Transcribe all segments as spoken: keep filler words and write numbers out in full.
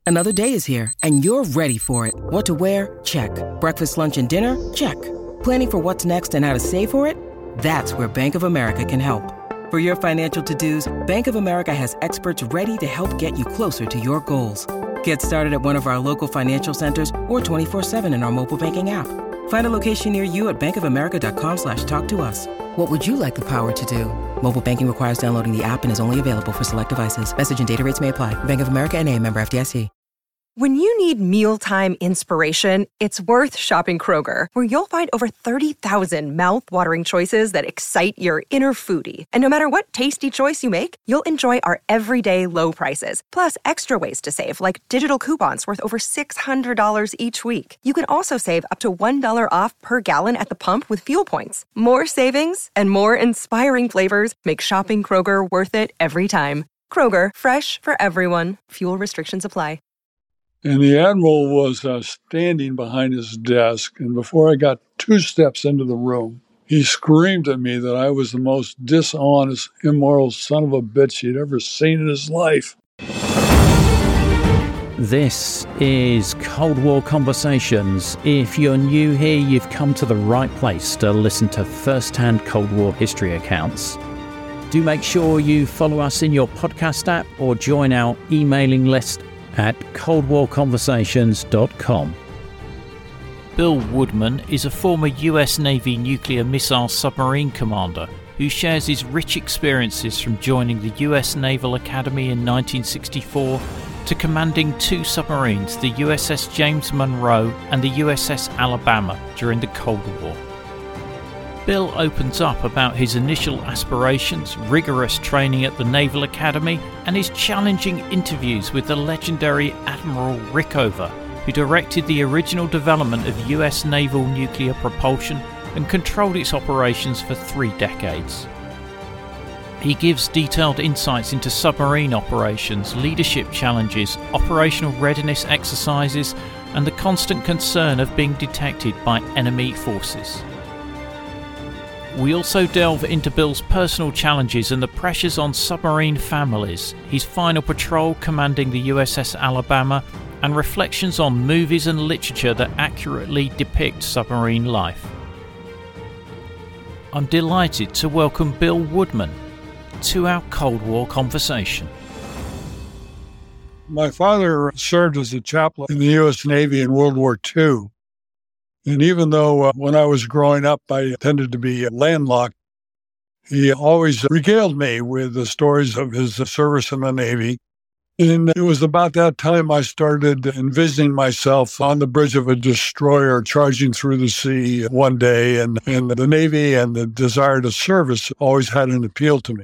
Another day is here, and you're ready for it. What to wear? Check. Breakfast, lunch, and dinner? Check. Planning for what's next and how to save for it? That's where Bank of America can help. For your financial to-dos, Bank of America has experts ready to help get you closer to your goals. Get started at one of our local financial centers or twenty-four seven in our mobile banking app. Find a location near you at bankofamerica.com slash talk to us. What would you like the power to do? Mobile banking requires downloading the app and is only available for select devices. Message and data rates may apply. Bank of America N A, member F D I C. When you need mealtime inspiration, it's worth shopping Kroger, where you'll find over thirty thousand mouth-watering choices that excite your inner foodie. And no matter what tasty choice you make, you'll enjoy our everyday low prices, plus extra ways to save, like digital coupons worth over six hundred dollars each week. You can also save up to one dollar off per gallon at the pump with fuel points. More savings and more inspiring flavors make shopping Kroger worth it every time. Kroger, fresh for everyone. Fuel restrictions apply. And the Admiral was uh, standing behind his desk, and before I got two steps into the room, he screamed at me that I was the most dishonest, immoral son of a bitch he'd ever seen in his life. This is Cold War Conversations. If you're new here, you've come to the right place to listen to first-hand Cold War history accounts. Do make sure you follow us in your podcast app or join our emailing list at cold war conversations dot com. Bill Woodman is a former U S Navy nuclear missile submarine commander who shares his rich experiences from joining the U S Naval Academy in nineteen sixty-four to commanding two submarines, the U S S James Monroe and the U S S Alabama, during the Cold War. Bill opens up about his initial aspirations, rigorous training at the Naval Academy, and his challenging interviews with the legendary Admiral Rickover, who directed the original development of U S naval nuclear propulsion and controlled its operations for three decades. He gives detailed insights into submarine operations, leadership challenges, operational readiness exercises, and the constant concern of being detected by enemy forces. We also delve into Bill's personal challenges and the pressures on submarine families, his final patrol commanding the U S S Alabama, and reflections on movies and literature that accurately depict submarine life. I'm delighted to welcome Bill Woodman to our Cold War conversation. My father served as a chaplain in the U S Navy in World War Two. And even though uh, when I was growing up, I tended to be landlocked, he always regaled me with the stories of his service in the Navy. And it was about that time I started envisioning myself on the bridge of a destroyer charging through the sea one day. And, and the Navy and the desire to service always had an appeal to me.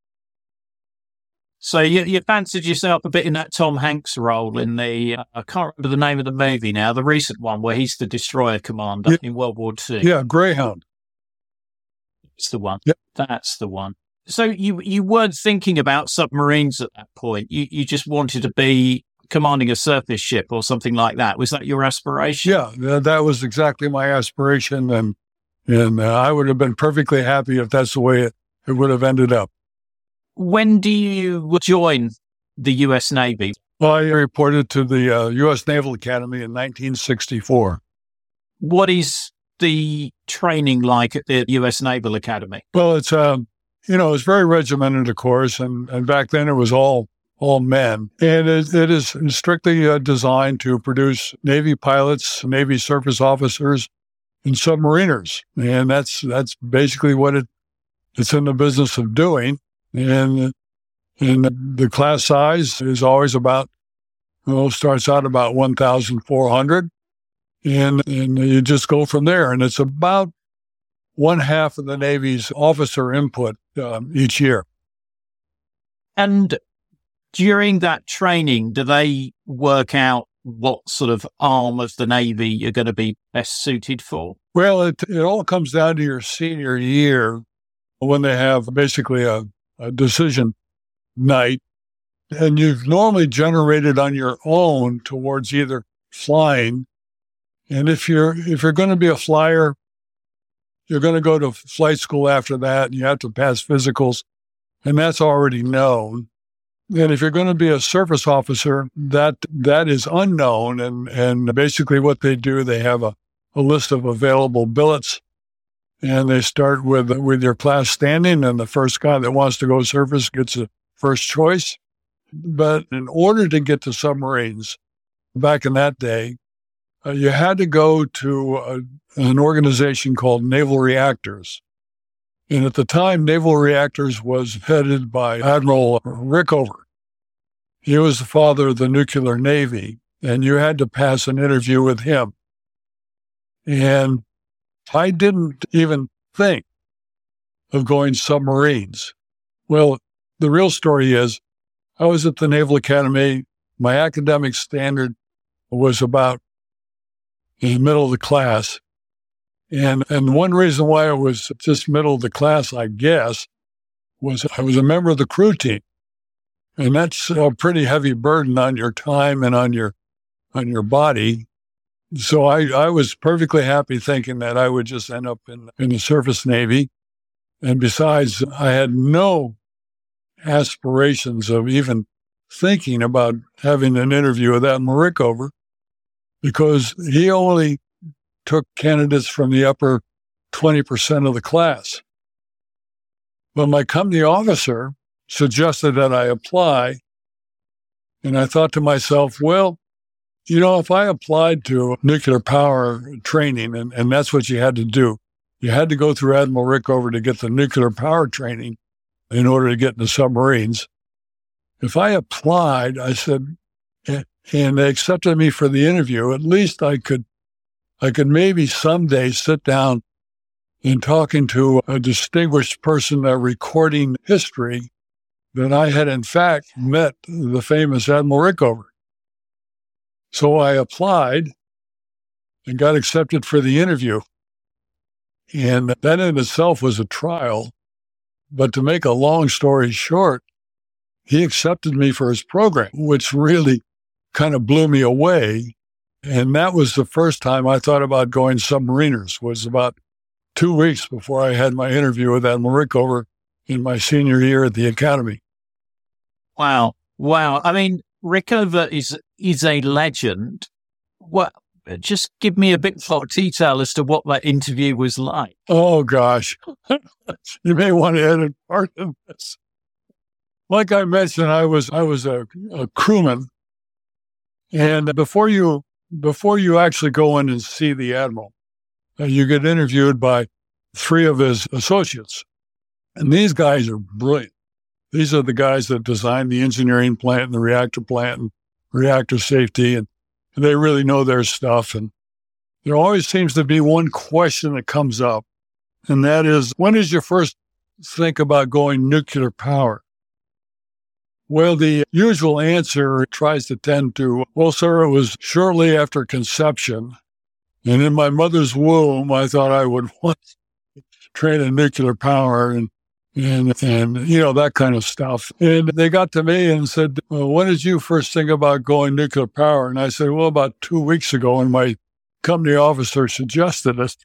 So you, you fancied yourself a bit in that Tom Hanks role in the, uh, I can't remember the name of the movie now, the recent one where he's the destroyer commander yeah. in World War Two. Yeah, Greyhound. It's the one. Yep. That's the one. So you you weren't thinking about submarines at that point. You you just wanted to be commanding a surface ship or something like that. Was that your aspiration? Yeah, that was exactly my aspiration. And, and uh, I would have been perfectly happy if that's the way it, it would have ended up. When do you join the U S Navy? Well, I reported to the uh, U S Naval Academy in nineteen sixty-four. What is the training like at the U S Naval Academy? Well, it's, um, you know, it's very regimented, of course, and, and back then it was all all men. And it, it is strictly uh, designed to produce Navy pilots, Navy surface officers, and submariners. And that's that's basically what it it's in the business of doing. And, and the class size is always about, well, starts out about one thousand four hundred, and, and you just go from there. And it's about one half of the Navy's officer input um, each year. And during that training, do they work out what sort of arm of the Navy you're going to be best suited for? Well, it, it all comes down to your senior year when they have basically a a decision night, and you've normally generated on your own towards either flying. And if you're, if you're going to be a flyer, you're going to go to flight school after that, and you have to pass physicals, and that's already known. And if you're going to be a surface officer, that that is unknown. And, and basically what they do, they have a, a list of available billets, and they start with, with your class standing, and the first guy that wants to go surface gets a first choice. But in order to get to submarines, back in that day, uh, you had to go to a, an organization called Naval Reactors. And at the time, Naval Reactors was headed by Admiral Rickover. He was the father of the nuclear navy, and you had to pass an interview with him. And I didn't even think of going submarines. Well, the real story is I was at the Naval Academy. My academic standard was about in the middle of the class. And and one reason why it was just middle of the class, I guess, was I was a member of the crew team. And that's a pretty heavy burden on your time and on your on your body. So I, I was perfectly happy thinking that I would just end up in, in the surface Navy. And besides, I had no aspirations of even thinking about having an interview with Admiral Rickover, because he only took candidates from the upper twenty percent of the class. But my company officer suggested that I apply, and I thought to myself, well, you know, if I applied to nuclear power training, and, and that's what you had to do, you had to go through Admiral Rickover to get the nuclear power training in order to get into submarines. If I applied, I said, and they accepted me for the interview, at least I could I could maybe someday sit down and talking to a distinguished person uh, recording history that I had in fact met the famous Admiral Rickover. So I applied and got accepted for the interview. And that in itself was a trial. But to make a long story short, he accepted me for his program, which really kind of blew me away. And that was the first time I thought about going submariners, was about two weeks before I had my interview with Admiral Rickover in my senior year at the Academy. Wow. Wow. I mean, Rickover is is a legend. What? Just give me a bit more detail as to what that interview was like. Oh, gosh. You may want to edit part of this. Like I mentioned, I was I was a, a crewman. And before you before you actually go in and see the Admiral, uh, you get interviewed by three of his associates. And these guys are brilliant. These are the guys that designed the engineering plant and the reactor plant and reactor safety, and they really know their stuff. And there always seems to be one question that comes up, and that is, when did you first think about going nuclear power? Well, the usual answer tries to tend to, well, sir, it was shortly after conception. And in my mother's womb, I thought I would want to train in nuclear power and, and, and, you know, that kind of stuff. And they got to me and said, well, when did you first think about going nuclear power? And I said, well, about two weeks ago, and my company officer suggested it.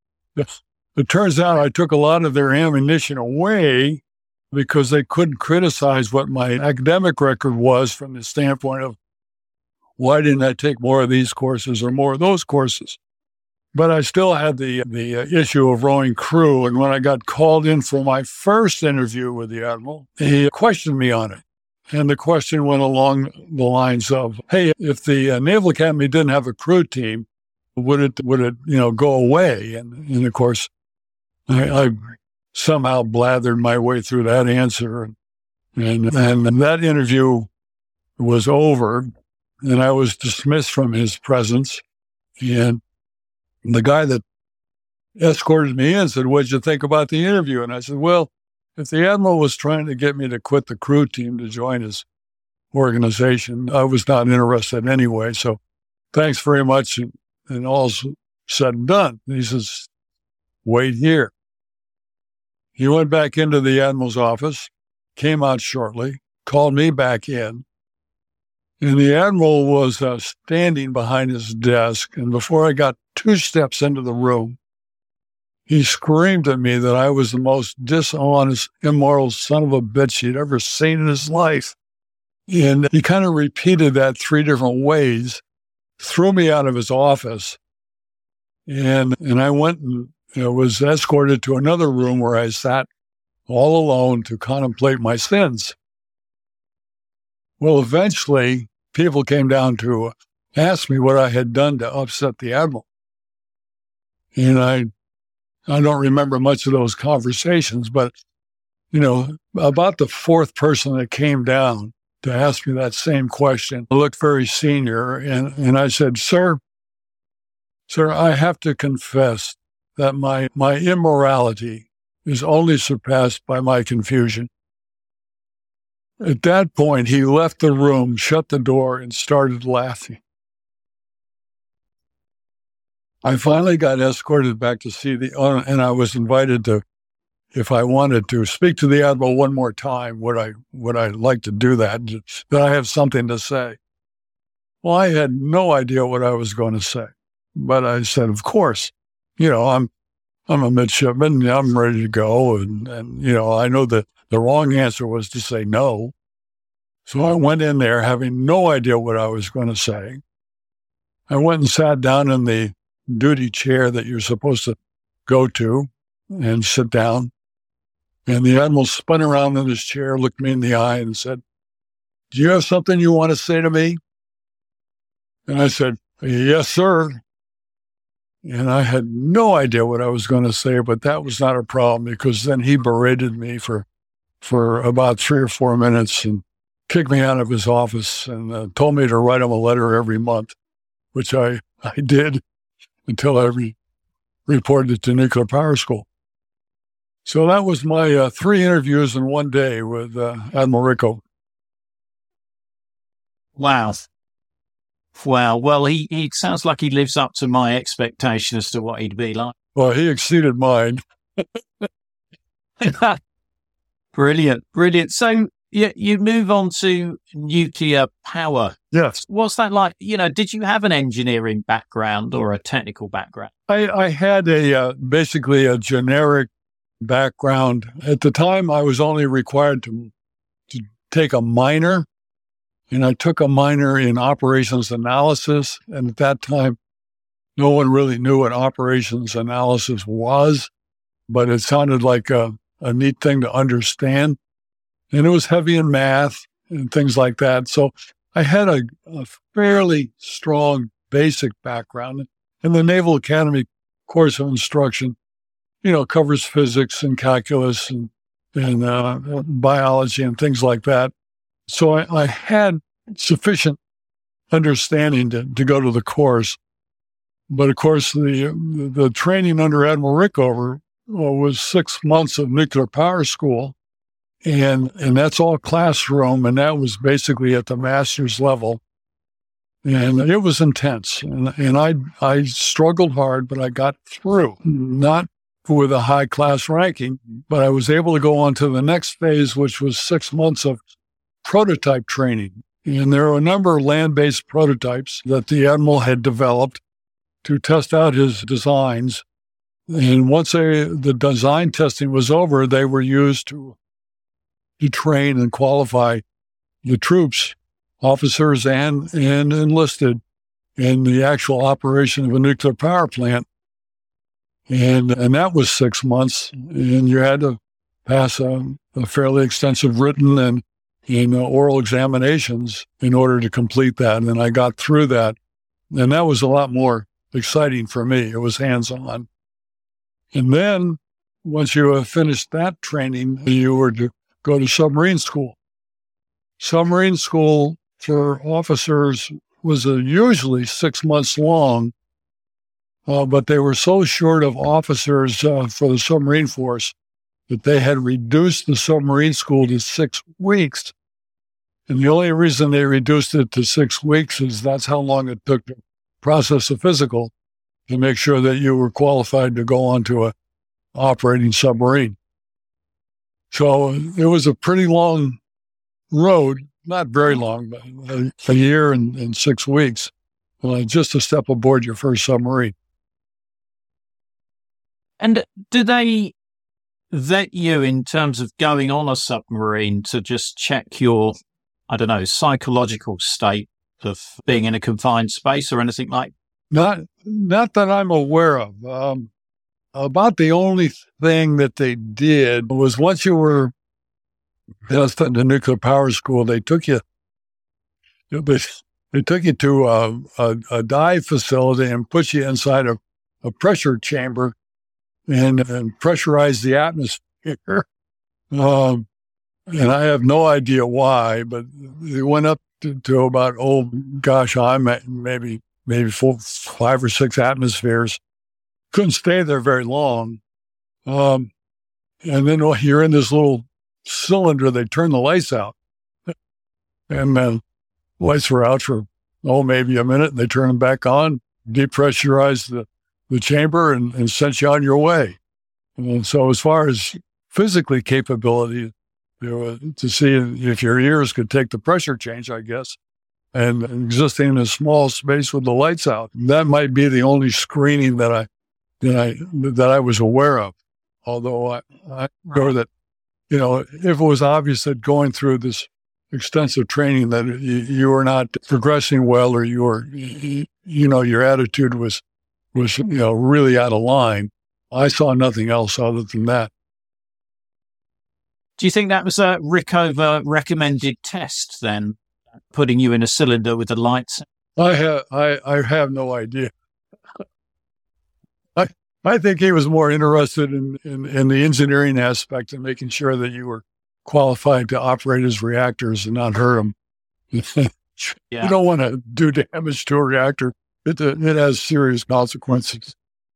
It turns out I took a lot of their ammunition away because they couldn't criticize what my academic record was from the standpoint of, why didn't I take more of these courses or more of those courses? But I still had the the issue of rowing crew. And when I got called in for my first interview with the Admiral, he questioned me on it. And the question went along the lines of, hey, if the uh, Naval Academy didn't have a crew team, would it, would it, you know, go away? And, and of course, I, I somehow blathered my way through that answer. And, and, and that interview was over, and I was dismissed from his presence. And the guy that escorted me in said, what'd you think about the interview? And I said, well, if the Admiral was trying to get me to quit the crew team to join his organization, I was not interested anyway. So thanks very much. And, and all's said and done. And he says, wait here. He went back into the Admiral's office, came out shortly, called me back in. And the Admiral was uh, standing behind his desk. And before I got two steps into the room, he screamed at me that I was the most dishonest, immoral son of a bitch he'd ever seen in his life. And he kind of repeated that three different ways, threw me out of his office. And and I went and you know, was escorted to another room where I sat all alone to contemplate my sins. Well, eventually, people came down to ask me what I had done to upset the admiral. And I I don't remember much of those conversations, but, you know, about the fourth person that came down to ask me that same question looked very senior. And, and I said, sir, sir, I have to confess that my, my immorality is only surpassed by my confusion. At that point, he left the room, shut the door, and started laughing. I finally got escorted back to see the, uh, and I was invited to, if I wanted to, speak to the admiral one more time. Would I, would I like to do that? That I have something to say. Well, I had no idea what I was going to say, but I said, of course, you know, I'm, I'm a midshipman. I'm ready to go. And, and, you know, I know that the wrong answer was to say no. So I went in there having no idea what I was going to say. I went and sat down in the duty chair that you're supposed to go to and sit down. And the admiral spun around in his chair, looked me in the eye and said, do you have something you want to say to me? And I said, yes, sir. And I had no idea what I was going to say, but that was not a problem because then he berated me for, for about three or four minutes and kicked me out of his office and uh, told me to write him a letter every month, which I, I did until I re- reported it to Nuclear Power School. So that was my uh, three interviews in one day with uh, Admiral Rickover. Wow. Wow. Well, he, he sounds like he lives up to my expectation as to what he'd be like. Well, he exceeded mine. Brilliant. Brilliant. So you, you move on to nuclear power. Yes. What's that like? You know, did you have an engineering background or a technical background? I, I had a uh, basically a generic background. At the time, I was only required to, to take a minor, and I took a minor in operations analysis. And at that time, no one really knew what operations analysis was, but it sounded like a, a neat thing to understand. And it was heavy in math and things like that. So I had a, a fairly strong basic background. And the Naval Academy course of instruction, you know, covers physics and calculus and, and uh, biology and things like that. So I, I had sufficient understanding to, to go to the course. But of course, the the training under Admiral Rickover was six months of nuclear power school. And and that's all classroom, and that was basically at the master's level. And it was intense. And, and I I struggled hard, but I got through. Not with a high-class ranking, but I was able to go on to the next phase, which was six months of prototype training. And there are a number of land-based prototypes that the Admiral had developed to test out his designs. And once they, the design testing was over, they were used to to train and qualify the troops, officers and, and enlisted in the actual operation of a nuclear power plant. And and that was six months. And you had to pass a, a fairly extensive written and, and uh, oral examinations in order to complete that. And I got through that. And that was a lot more exciting for me. It was hands-on. And then once you uh, finished that training, you were to go to submarine school. Submarine school for officers was uh, usually six months long, uh, but they were so short of officers uh, for the submarine force that they had reduced the submarine school to six weeks. And the only reason they reduced it to six weeks is that's how long it took to process a physical to make sure that you were qualified to go onto a operating submarine. So it was a pretty long road, not very long, but a, a year and, and six weeks, uh, just to step aboard your first submarine. And do they vet you in terms of going on a submarine to just check your I don't know, psychological state of being in a confined space or anything like? Not, not that I'm aware of. Um, about the only thing that they did was once you were in the nuclear power school, they took you, they, they took you to a, a, a dive facility and put you inside a, a pressure chamber and, and pressurized the atmosphere. Um, and I have no idea why, but they went up to, to about, oh gosh, I'm at maybe, maybe four, five or six atmospheres. Couldn't stay there very long. Um, and then oh, you're in this little cylinder, they turn the lights out. And then lights were out for, oh, maybe a minute, and they turn them back on, depressurize the, the chamber, and, and sent you on your way. And so as far as physically capability, you know, to see if your ears could take the pressure change, I guess, and existing in a small space with the lights out, that might be the only screening that I that I that I was aware of. Although I, I know that, you know, if it was obvious that going through this extensive training that you, you were not progressing well, or you were, you know, your attitude was was you know really out of line, I saw nothing else other than that. Do you think that was a Rickover recommended test then, putting you in a cylinder with the lights? I have I, I have no idea. I I think he was more interested in, in, in the engineering aspect and making sure that you were qualified to operate his reactors and not hurt them. Yeah. You don't want to do damage to a reactor. It, it has serious consequences.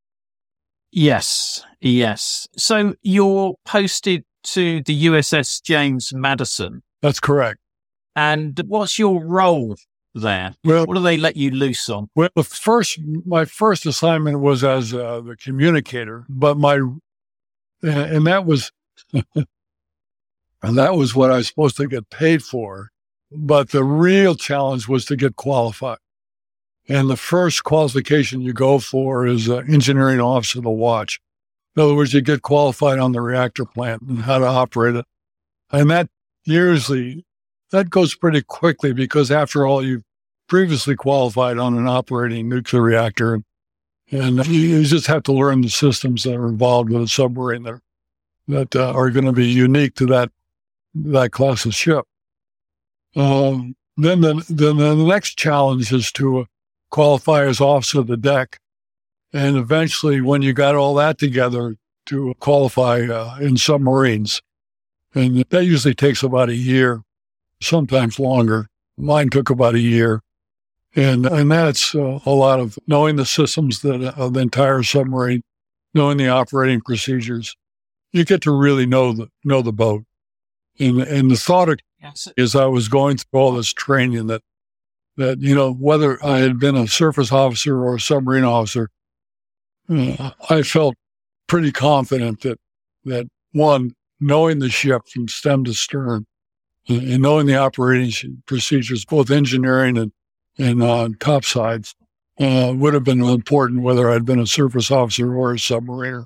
Yes, yes. So you're posted to the U S S James Madison. That's correct. And what's your role there? Well, what do they let you loose on? Well, the first, my first assignment was as uh, the communicator, but my, and that was, and that was what I was supposed to get paid for. But the real challenge was to get qualified. And the first qualification you go for is uh, engineering officer of the watch. In other words, you get qualified on the reactor plant and how to operate it. And that usually, that goes pretty quickly because after all, you've previously qualified on an operating nuclear reactor. And you just have to learn the systems that are involved with a submarine that, that uh, are going to be unique to that, that class of ship. Um, then, the, then the next challenge is to uh, qualify as officer of the deck. And eventually, when you got all that together, to qualify uh, in submarines. And that usually takes about a year, sometimes longer. Mine took about a year. And and that's uh, a lot of knowing the systems that of the entire submarine, knowing the operating procedures. You get to really know the know the boat. And and the thought of, yes. is I was going through all this training that, that, you know, whether I had been a surface officer or a submarine officer, uh, I felt pretty confident that, that one, knowing the ship from stem to stern uh, and knowing the operating procedures, both engineering and, and uh, topsides, uh, would have been important whether I'd been a surface officer or a submariner.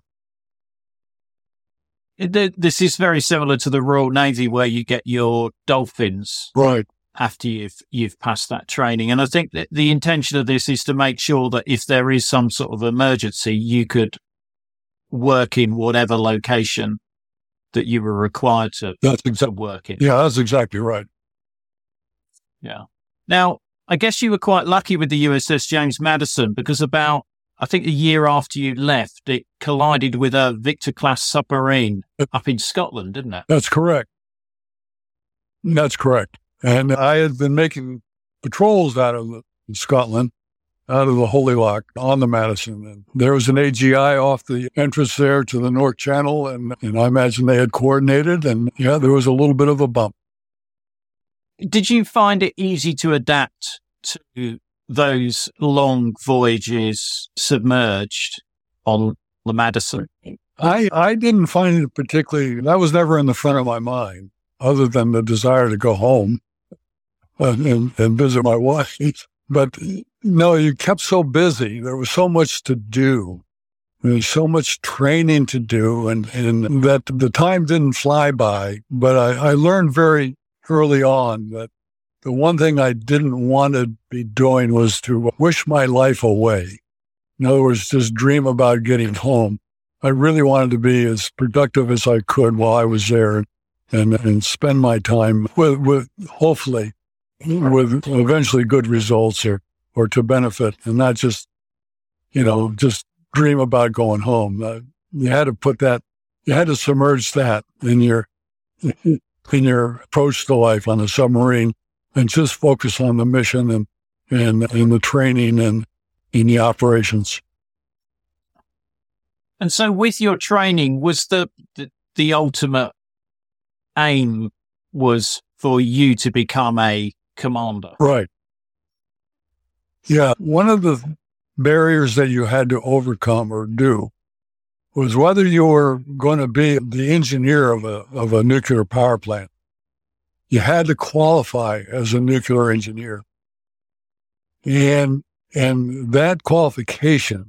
This is very similar to the Royal Navy where you get your dolphins. Right. After you've you've passed that training. And I think that the intention of this is to make sure that if there is some sort of emergency, you could work in whatever location that you were required to, that's exa- to work in. Yeah, that's exactly right. Yeah. Now, I guess you were quite lucky with the U S S James Madison because about, I think a year after you left, it collided with a Victor-class submarine up in Scotland, didn't it? That's correct. That's correct. And I had been making patrols out of the, Scotland, out of the Holy Loch on the Madison. And there was an A G I off the entrance there to the North Channel. And, and I imagine they had coordinated. And yeah, there was a little bit of a bump. Did you find it easy to adapt to those long voyages submerged on the Madison? I, I didn't find it particularly, that was never in the front of my mind, other than the desire to go home and, and visit my wife. But no, you kept so busy. There was so much to do. There was so much training to do, and, and that the time didn't fly by. But I, I learned very early on that the one thing I didn't want to be doing was to wish my life away. In other words, just dream about getting home. I really wanted to be as productive as I could while I was there and, and spend my time with, with hopefully, with eventually good results or, or to benefit and not just, you know, just dream about going home. Uh, you had to put that, you had to submerge that in your, in your approach to life on a submarine and just focus on the mission and, and, and the training and in the operations. And so with your training, was the, the, the ultimate aim was for you to become a commander? Right. Yeah. One of the barriers that you had to overcome or do was whether you were going to be the engineer of a, of a nuclear power plant. You had to qualify as a nuclear engineer. And, and that qualification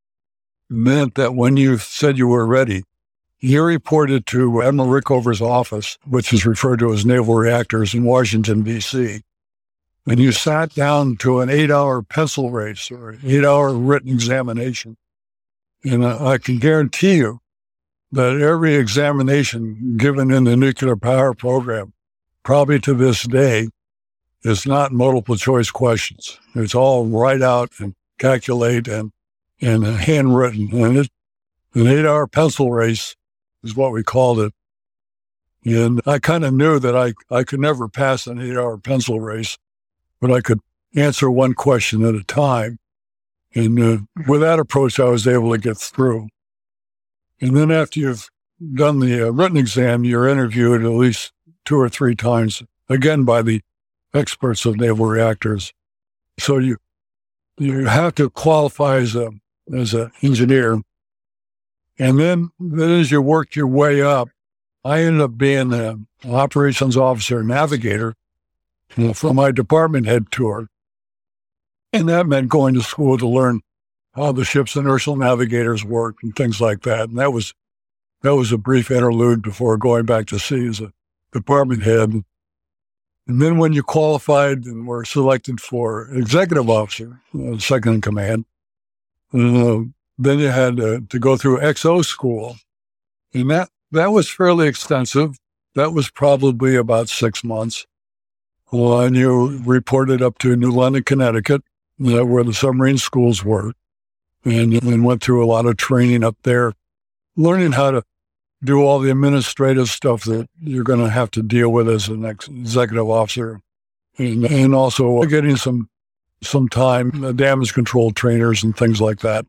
meant that when you said you were ready, you reported to Admiral Rickover's office, which is referred to as Naval Reactors in Washington, D C, and you sat down to an eight-hour pencil race or an eight-hour written examination. And I can guarantee you that every examination given in the nuclear power program, probably to this day, is not multiple choice questions. It's all write out and calculate and and handwritten. And it, an eight-hour pencil race is what we called it. And I kind of knew that I, I could never pass an eight-hour pencil race, but I could answer one question at a time. And uh, with that approach, I was able to get through. And then after you've done the uh, written exam, you're interviewed at least two or three times, again by the experts of Naval Reactors. So you you have to qualify as a as an engineer. And then, then as you work your way up, I ended up being an operations officer navigator you know, for my department head tour. And that meant going to school to learn how the ship's inertial navigators work and things like that. And that was that was a brief interlude before going back to sea as a department head. And then when you qualified and were selected for executive officer, uh, second in command, uh, then you had uh, to go through X O school. And that, that was fairly extensive. That was probably about six months. Well, and you reported up to New London, Connecticut, uh, where the submarine schools were, and, and went through a lot of training up there, learning how to do all the administrative stuff that you're going to have to deal with as an ex- executive officer, and, and also getting some some time, uh, damage control trainers and things like that.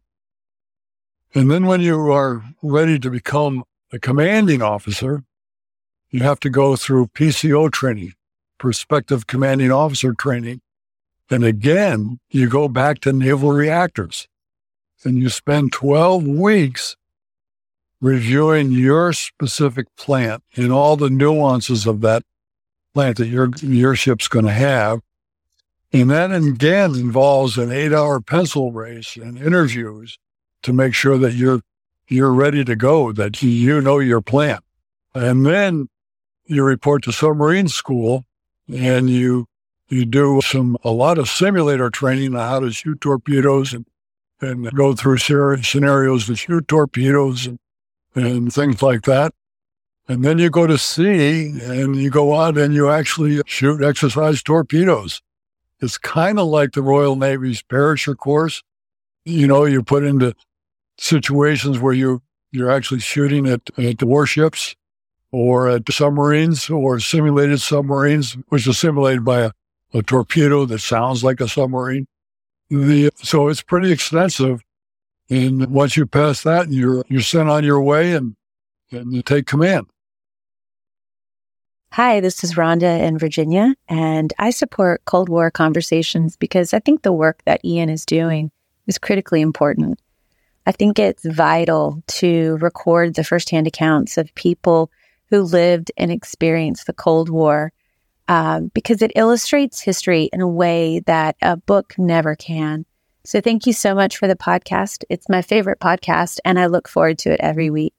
And then when you are ready to become a commanding officer, you have to go through P C O training, prospective commanding officer training. And again, you go back to Naval Reactors and you spend twelve weeks reviewing your specific plant and all the nuances of that plant that your, your ship's going to have. And that again involves an eight-hour pencil race and interviews to make sure that you're you're ready to go, that you know your plant. And then you report to submarine school and you you do some a lot of simulator training on how to shoot torpedoes and, and go through scenarios to shoot torpedoes and, and things like that. And then you go to sea and you go out and you actually shoot exercise torpedoes. It's kind of like the Royal Navy's Perisher course. You know, you put into situations where you, you're actually shooting at, at the warships or at submarines or simulated submarines, which is simulated by a, a torpedo that sounds like a submarine. The, so it's pretty extensive. And once you pass that, you're, you're sent on your way and, and you take command. Hi, this is Rhonda in Virginia, and I support Cold War Conversations because I think the work that Ian is doing is critically important. I think it's vital to record the firsthand accounts of people who lived and experienced the Cold War um, because it illustrates history in a way that a book never can. So thank you so much for the podcast. It's my favorite podcast, and I look forward to it every week.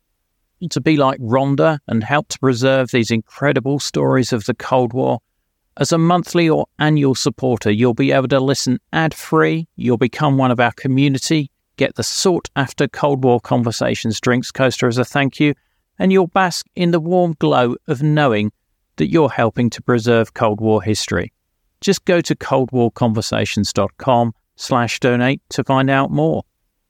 To be like Rhonda and help to preserve these incredible stories of the Cold War, As a monthly or annual supporter, you'll be able to listen ad-free, you'll become one of our community, get the sought-after Cold War Conversations drinks coaster as a thank you, and you'll bask in the warm glow of knowing that you're helping to preserve Cold War history. Just go to coldwarconversations.com slash donate to find out more.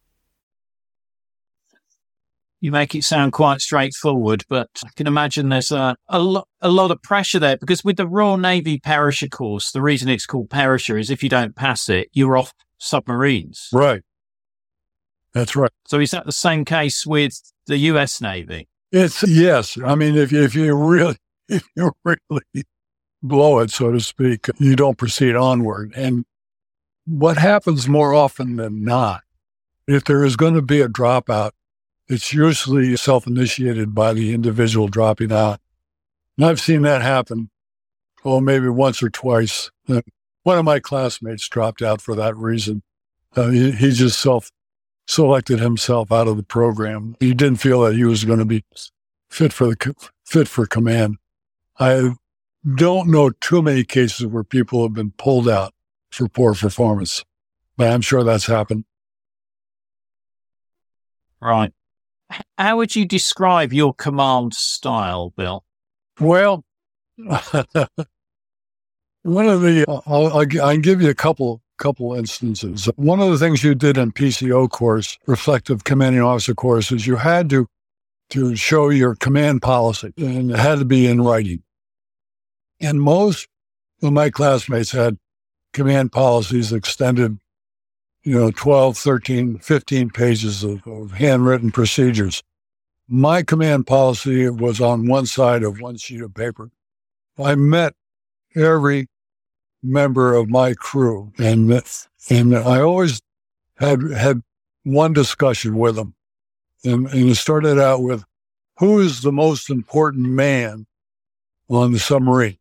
You make it sound quite straightforward, but I can imagine there's a, a, lo- a lot of pressure there, because with the Royal Navy Perisher course, the reason it's called Perisher is if you don't pass it, you're off submarines. Right. That's right. So is that the same case with the U S Navy? It's yes. I mean, if you, if you really, if you really blow it, so to speak, you don't proceed onward. And what happens more often than not, if there is going to be a dropout, it's usually self-initiated by the individual dropping out. And I've seen that happen, oh, maybe once or twice. Uh, one of my classmates dropped out for that reason. Uh, he, he just self-selected himself out of the program. He didn't feel that he was going to be fit for the fit for command. I don't know too many cases where people have been pulled out for poor performance, but I'm sure that's happened. Right. How would you describe your command style, Bill? Well, one of the, I'll, I'll, I'll give you a couple couple instances. One of the things you did in P C O course, Reflective Commanding Officer course, is you had to, to show your command policy, and it had to be in writing. And most of my classmates had command policies extended, you know, twelve, thirteen, fifteen pages of, of handwritten procedures. My command policy was on one side of one sheet of paper. I met every member of my crew, and and I always had had one discussion with them. And, and it started out with, who is the most important man on the submarine?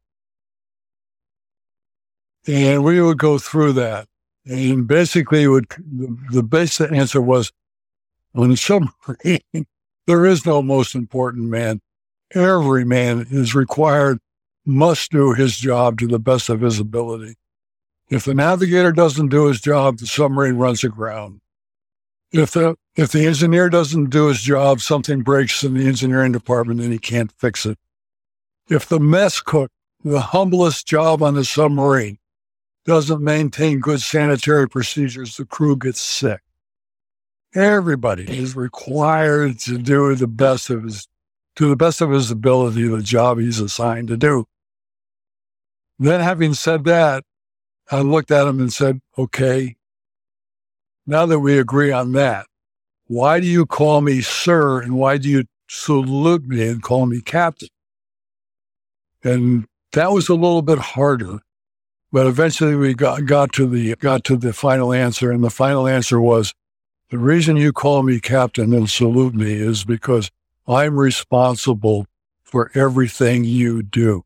And we would go through that. And basically, it would, the, the basic answer was, on a submarine, there is no most important man. Every man is required, must do his job to the best of his ability. If the navigator doesn't do his job, the submarine runs aground. If the if the engineer doesn't do his job, something breaks in the engineering department and he can't fix it. If the mess cook, the humblest job on the submarine, doesn't maintain good sanitary procedures, the crew gets sick. Everybody is required to do the best of his, to the best of his ability, the job he's assigned to do. Then, having said that, I looked at him and said, okay, now that we agree on that, why do you call me sir, and why do you salute me and call me captain? And that was a little bit harder. But eventually we got, got to the got to the final answer, and the final answer was, the reason you call me captain and salute me is because I'm responsible for everything you do.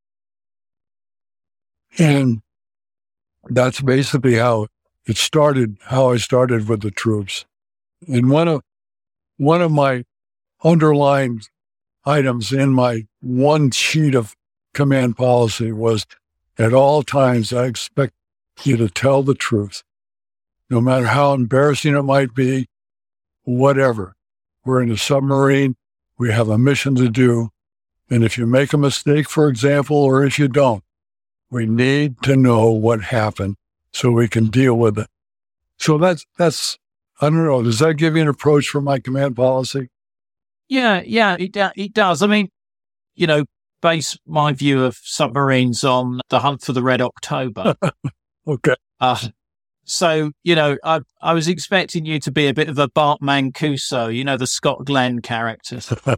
And that's basically how it started, how I started with the troops. And one of one of my underlined items in my one sheet of command policy was, at all times, I expect you to tell the truth, no matter how embarrassing it might be, whatever. We're in a submarine. We have a mission to do. And if you make a mistake, for example, or if you don't, we need to know what happened so we can deal with it. So that's, that's I don't know, does that give you an approach for my command policy? Yeah, yeah, it, it does. I mean, you know, base my view of submarines on The Hunt for the Red October. Okay. Uh, so, you know, I I was expecting you to be a bit of a Bart Mancuso, you know, the Scott Glenn character.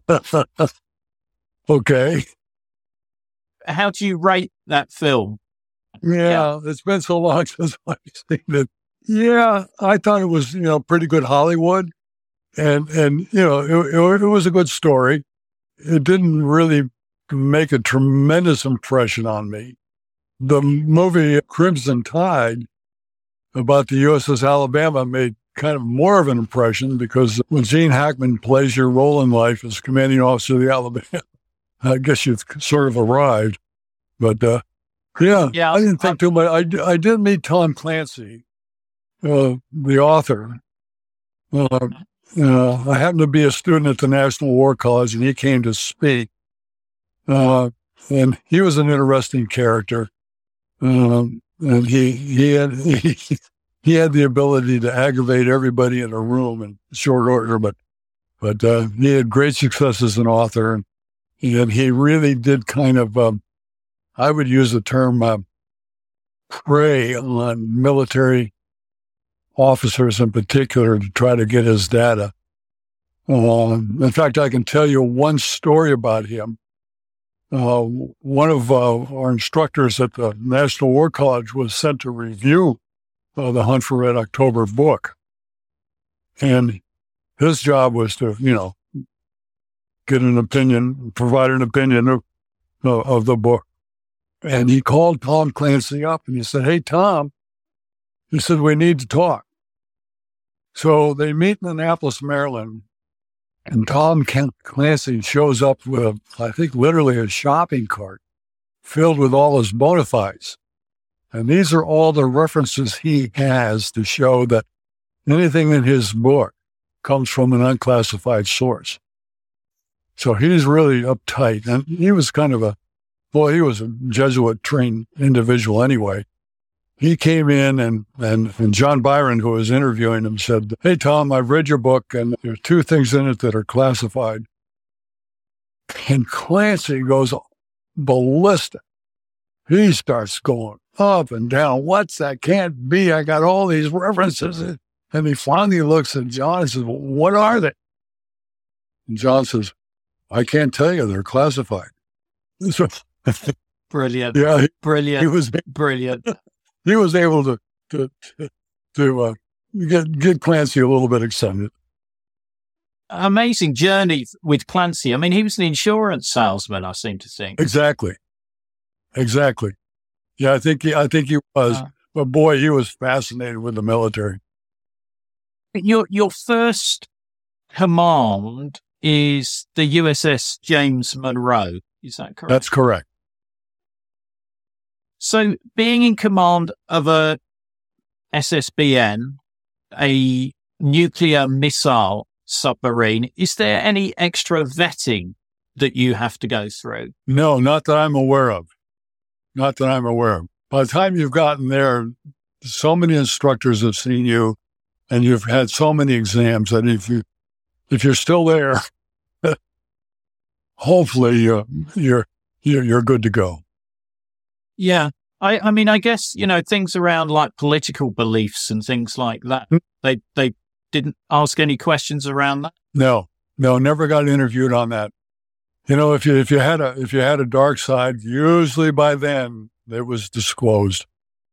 Okay. How do you rate that film? Yeah, yeah, it's been so long since I've seen it. Yeah, I thought it was, you know, pretty good Hollywood. And, and you know, it, it was a good story. It didn't really make a tremendous impression on me. The movie Crimson Tide about the U S S Alabama made kind of more of an impression, because when Gene Hackman plays your role in life as commanding officer of the Alabama, I guess you've sort of arrived. But uh, Yeah, Yeah, I didn't think I'm- too much. I, d- I did meet Tom Clancy, uh, the author. Uh, uh, I happened to be a student at the National War College, and he came to speak. Uh, and he was an interesting character. Um, and he he had he, he had the ability to aggravate everybody in a room in short order, but but uh, he had great success as an author, and, and he really did kind of. Um, I would use the term uh, prey on military officers in particular to try to get his data. Um, in fact, I can tell you one story about him. Uh, one of uh, our instructors at the National War College was sent to review uh, the Hunt for Red October book. And his job was to, you know, get an opinion, provide an opinion of, uh, of the book. And he called Tom Clancy up and he said, "Hey, Tom," he said, "we need to talk." So they meet in Annapolis, Maryland, and Tom Clancy shows up with, I think, literally a shopping cart filled with all his bona fides. And these are all the references he has to show that anything in his book comes from an unclassified source. So he's really uptight. And he was kind of a, boy, he was a Jesuit-trained individual anyway. He came in and, and, and John Byron, who was interviewing him, said, "Hey, Tom, I've read your book and there are two things in it that are classified." And Clancy goes ballistic. He starts going up and down. "What's that? Can't be. I got all these references." And he finally looks at John and says, "What are they?" And John says, "I can't tell you. They're classified." So, Brilliant. yeah, he, Brilliant. he was Brilliant. he was able to to to, to uh, get get Clancy a little bit excited. Amazing journey with Clancy. I mean, he was an insurance salesman, I seem to think. Exactly, exactly. Yeah, I think he, I think he was. Uh, but boy, he was fascinated with the military. Your your first command is the U S S James Monroe. Is that correct? That's correct. So being in command of a S S B N, a nuclear missile submarine, is there any extra vetting that you have to go through? No, not that I'm aware of. Not that I'm aware of. By the time you've gotten there, so many instructors have seen you, and you've had so many exams that if you if you're still there, hopefully uh, you're you're you're good to go. Yeah. I, I mean, I guess, you know, things around like political beliefs and things like that, Hmm. they they didn't ask any questions around that. No, no, never got interviewed on that. You know, if you if you had a if you had a dark side, usually by then it was disclosed.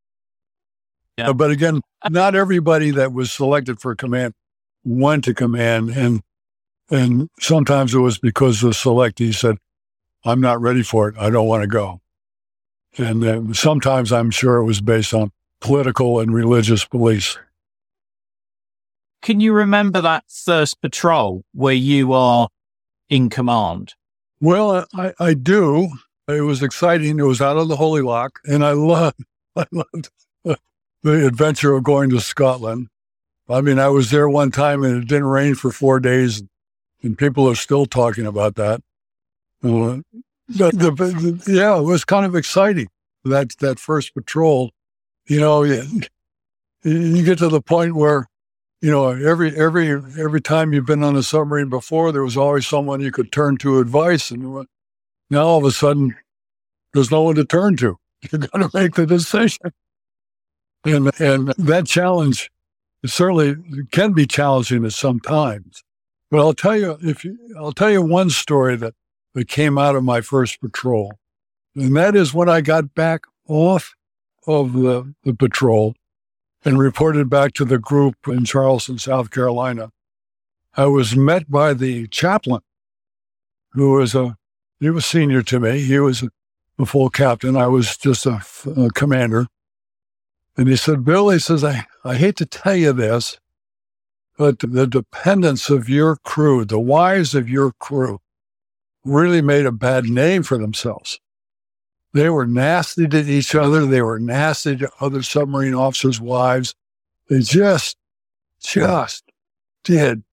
Yeah. Uh, but again, not everybody that was selected for command went to command, and and sometimes it was because the selectee said, "I'm not ready for it. I don't want to go." And then sometimes I'm sure it was based on political and religious beliefs. Can you remember that first patrol where you are in command? Well, I, I do. It was exciting. It was out of the Holy Loch, and I loved, I loved the adventure of going to Scotland. I mean, I was there one time, and it didn't rain for four days, and people are still talking about that. Uh, the, the, the, yeah, it was kind of exciting, that that first patrol. You know, you, you get to the point where, you know, every every every time you've been on a submarine before, there was always someone you could turn to advice, and now all of a sudden, there's no one to turn to. You got to make the decision, and and that challenge certainly can be challenging at some times. But I'll tell you, if you, I'll tell you one story that, that came out of my first patrol, and that is when I got back off of the, the patrol and reported back to the group in Charleston, South Carolina. I was met by the chaplain, who was a, he was senior to me. He was a, a full captain. I was just a, a commander. And he said, "Bill," he says, I, I hate to tell you this, but the dependents of your crew, the wives of your crew, really made a bad name for themselves. They were nasty to each other. They were nasty to other submarine officers' wives. They just, just did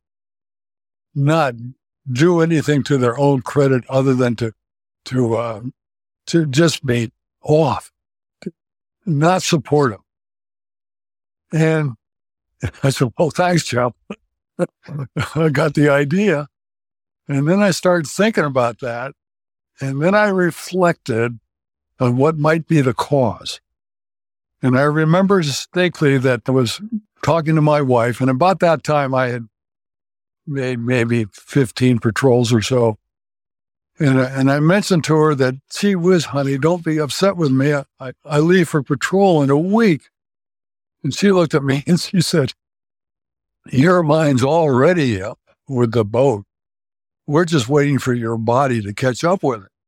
not do anything to their own credit other than to, to, uh, to just be off, to not support them. And I said, well, thanks, Chuck. I got the idea. And then I started thinking about that. And then I reflected on what might be the cause. And I remember distinctly that I was talking to my wife, and about that time I had made maybe fifteen patrols or so. And, and I mentioned to her that, gee whiz, honey, don't be upset with me. I, I leave for patrol in a week. And she looked at me and she said, your mind's already up with the boat. We're just waiting for your body to catch up with it.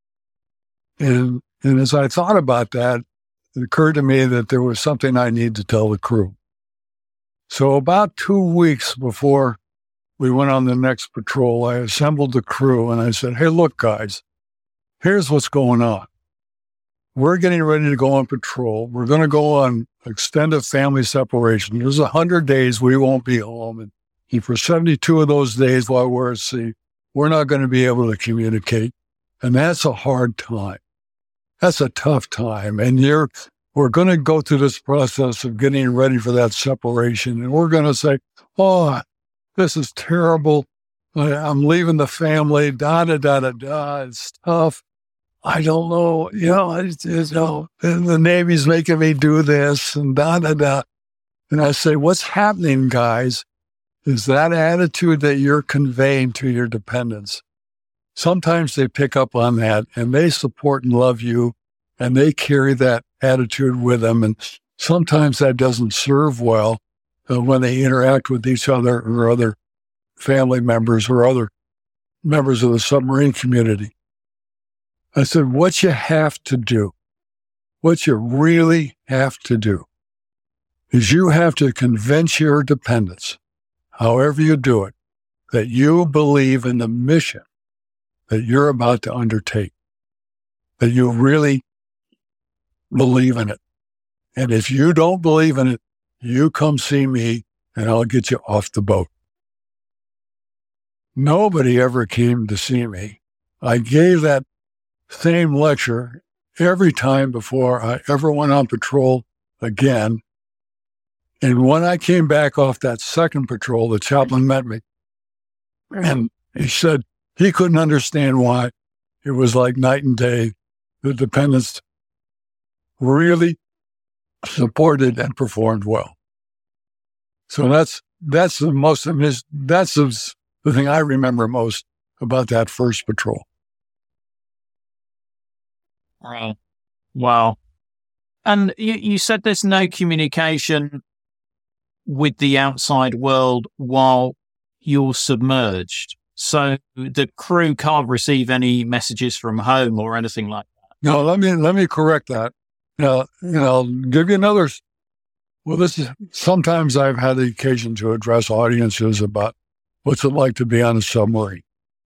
And, and as I thought about that, it occurred to me that there was something I need to tell the crew. So about two weeks before we went on the next patrol, I assembled the crew and I said, hey, look, guys, here's what's going on. We're getting ready to go on patrol. We're going to go on extended family separation. There's one hundred days we won't be home. And for seventy-two of those days while we're at sea, we're not going to be able to communicate. And that's a hard time. That's a tough time. And you're, we're going to go through this process of getting ready for that separation. And we're going to say, oh, this is terrible. I, I'm leaving the family, da, da, da, da, da. It's tough. I don't know, you know, I, you know, and the Navy's making me do this and da, da, da. And I say, what's happening, guys, is that attitude that you're conveying to your dependents. Sometimes they pick up on that and they support and love you and they carry that attitude with them. And sometimes that doesn't serve well uh, when they interact with each other or other family members or other members of the submarine community. I said, what you have to do, what you really have to do is you have to convince your dependents, however you do it, that you believe in the mission that you're about to undertake, that you really believe in it. And if you don't believe in it, you come see me and I'll get you off the boat. Nobody ever came to see me. I gave that same lecture every time before I ever went on patrol again. And when I came back off that second patrol, the chaplain met me and he said he couldn't understand why it was like night and day. The dependents really supported and performed well. So that's, that's the most, that's the, the thing I remember most about that first patrol. Right. Wow. And you, you said there's no communication with the outside world while you're submerged. So the crew can't receive any messages from home or anything like that. No, let me, let me correct that. Now, you know, I'll give you another. Well, this is, sometimes I've had the occasion to address audiences about what's it like to be on a submarine.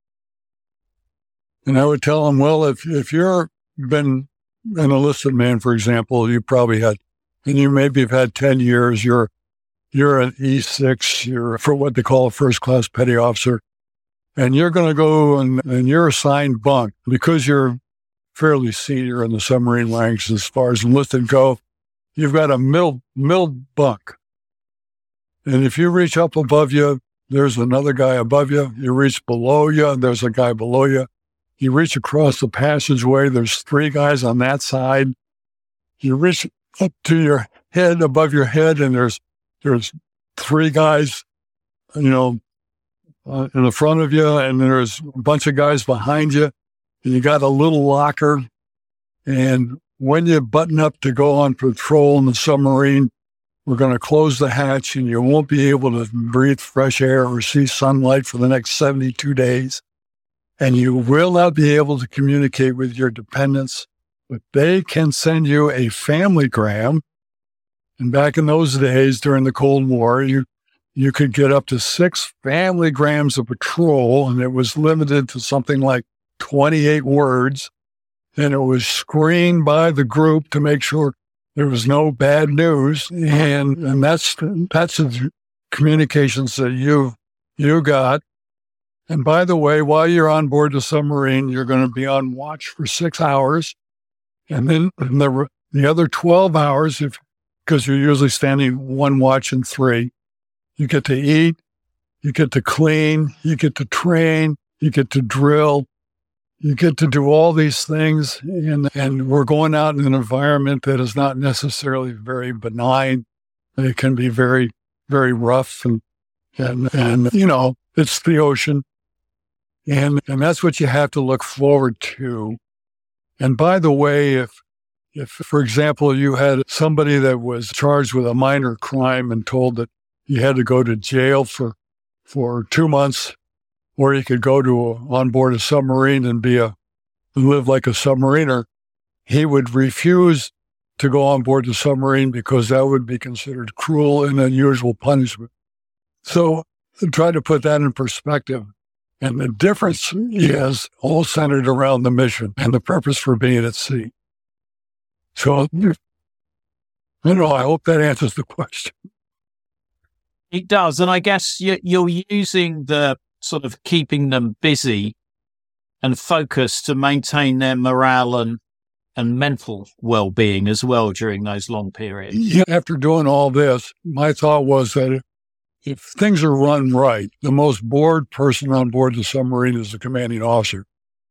And I would tell them, well, if, if you're been an enlisted man, for example, you probably had, and you maybe have had ten years, you're, you're an E six, you're for what they call a first class petty officer, and you're going to go and, and you're assigned bunk because you're fairly senior in the submarine ranks as far as enlisted go. You've got a middle, middle bunk. And if you reach up above you, there's another guy above you. You reach below you, there's a guy below you. You reach across the passageway, there's three guys on that side. You reach up to your head, above your head, and there's there's three guys, you know, uh, in the front of you, and there's a bunch of guys behind you, and you got a little locker. And when you button up to go on patrol in the submarine, we're going to close the hatch, and you won't be able to breathe fresh air or see sunlight for the next seventy-two days. And you will not be able to communicate with your dependents, but they can send you a familygram. And back in those days, during the Cold War, you you could get up to six familygrams of patrol, and it was limited to something like twenty-eight words. and it was screened by the group to make sure there was no bad news. And, and that's, that's the communications that you, you got. And by the way, while you're on board the submarine, you're going to be on watch for six hours. And then the, the other twelve hours, if, because you're usually standing one watch and three, you get to eat, you get to clean, you get to train, you get to drill, you get to do all these things. And, and we're going out in an environment that is not necessarily very benign. It can be very, very rough. And, and, and you know, it's the ocean. And, and that's what you have to look forward to. And by the way, if, if, for example, you had somebody that was charged with a minor crime and told that you had to go to jail for, for two months, or you could go to a, on board a submarine and be a, live like a submariner, he would refuse to go on board the submarine because that would be considered cruel and unusual punishment. So try to put that in perspective. And the difference is all centered around the mission and the purpose for being at sea. So, you know, I hope that answers the question. It does. And I guess you're using the sort of keeping them busy and focused to maintain their morale and, and mental well-being as well during those long periods. Yeah, after doing all this, my thought was that if, if things are run right, the most bored person on board the submarine is the commanding officer.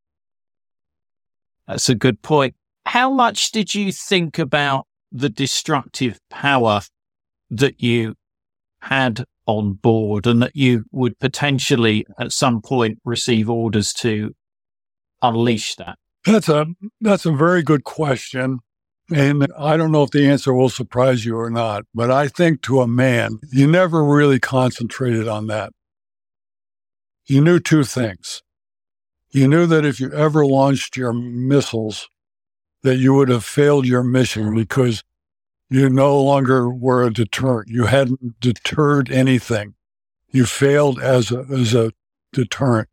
That's a good point. How much did you think about the destructive power that you had on board and that you would potentially at some point receive orders to unleash that? That's a, that's a very good question. And I don't know if the answer will surprise you or not, but I think to a man, you never really concentrated on that. You knew two things. You knew that if you ever launched your missiles, that you would have failed your mission because you no longer were a deterrent. You hadn't deterred anything. You failed as a, as a deterrent.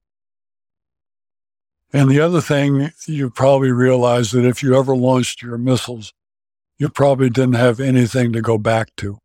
And the other thing, you probably realized that if you ever launched your missiles, you probably didn't have anything to go back to.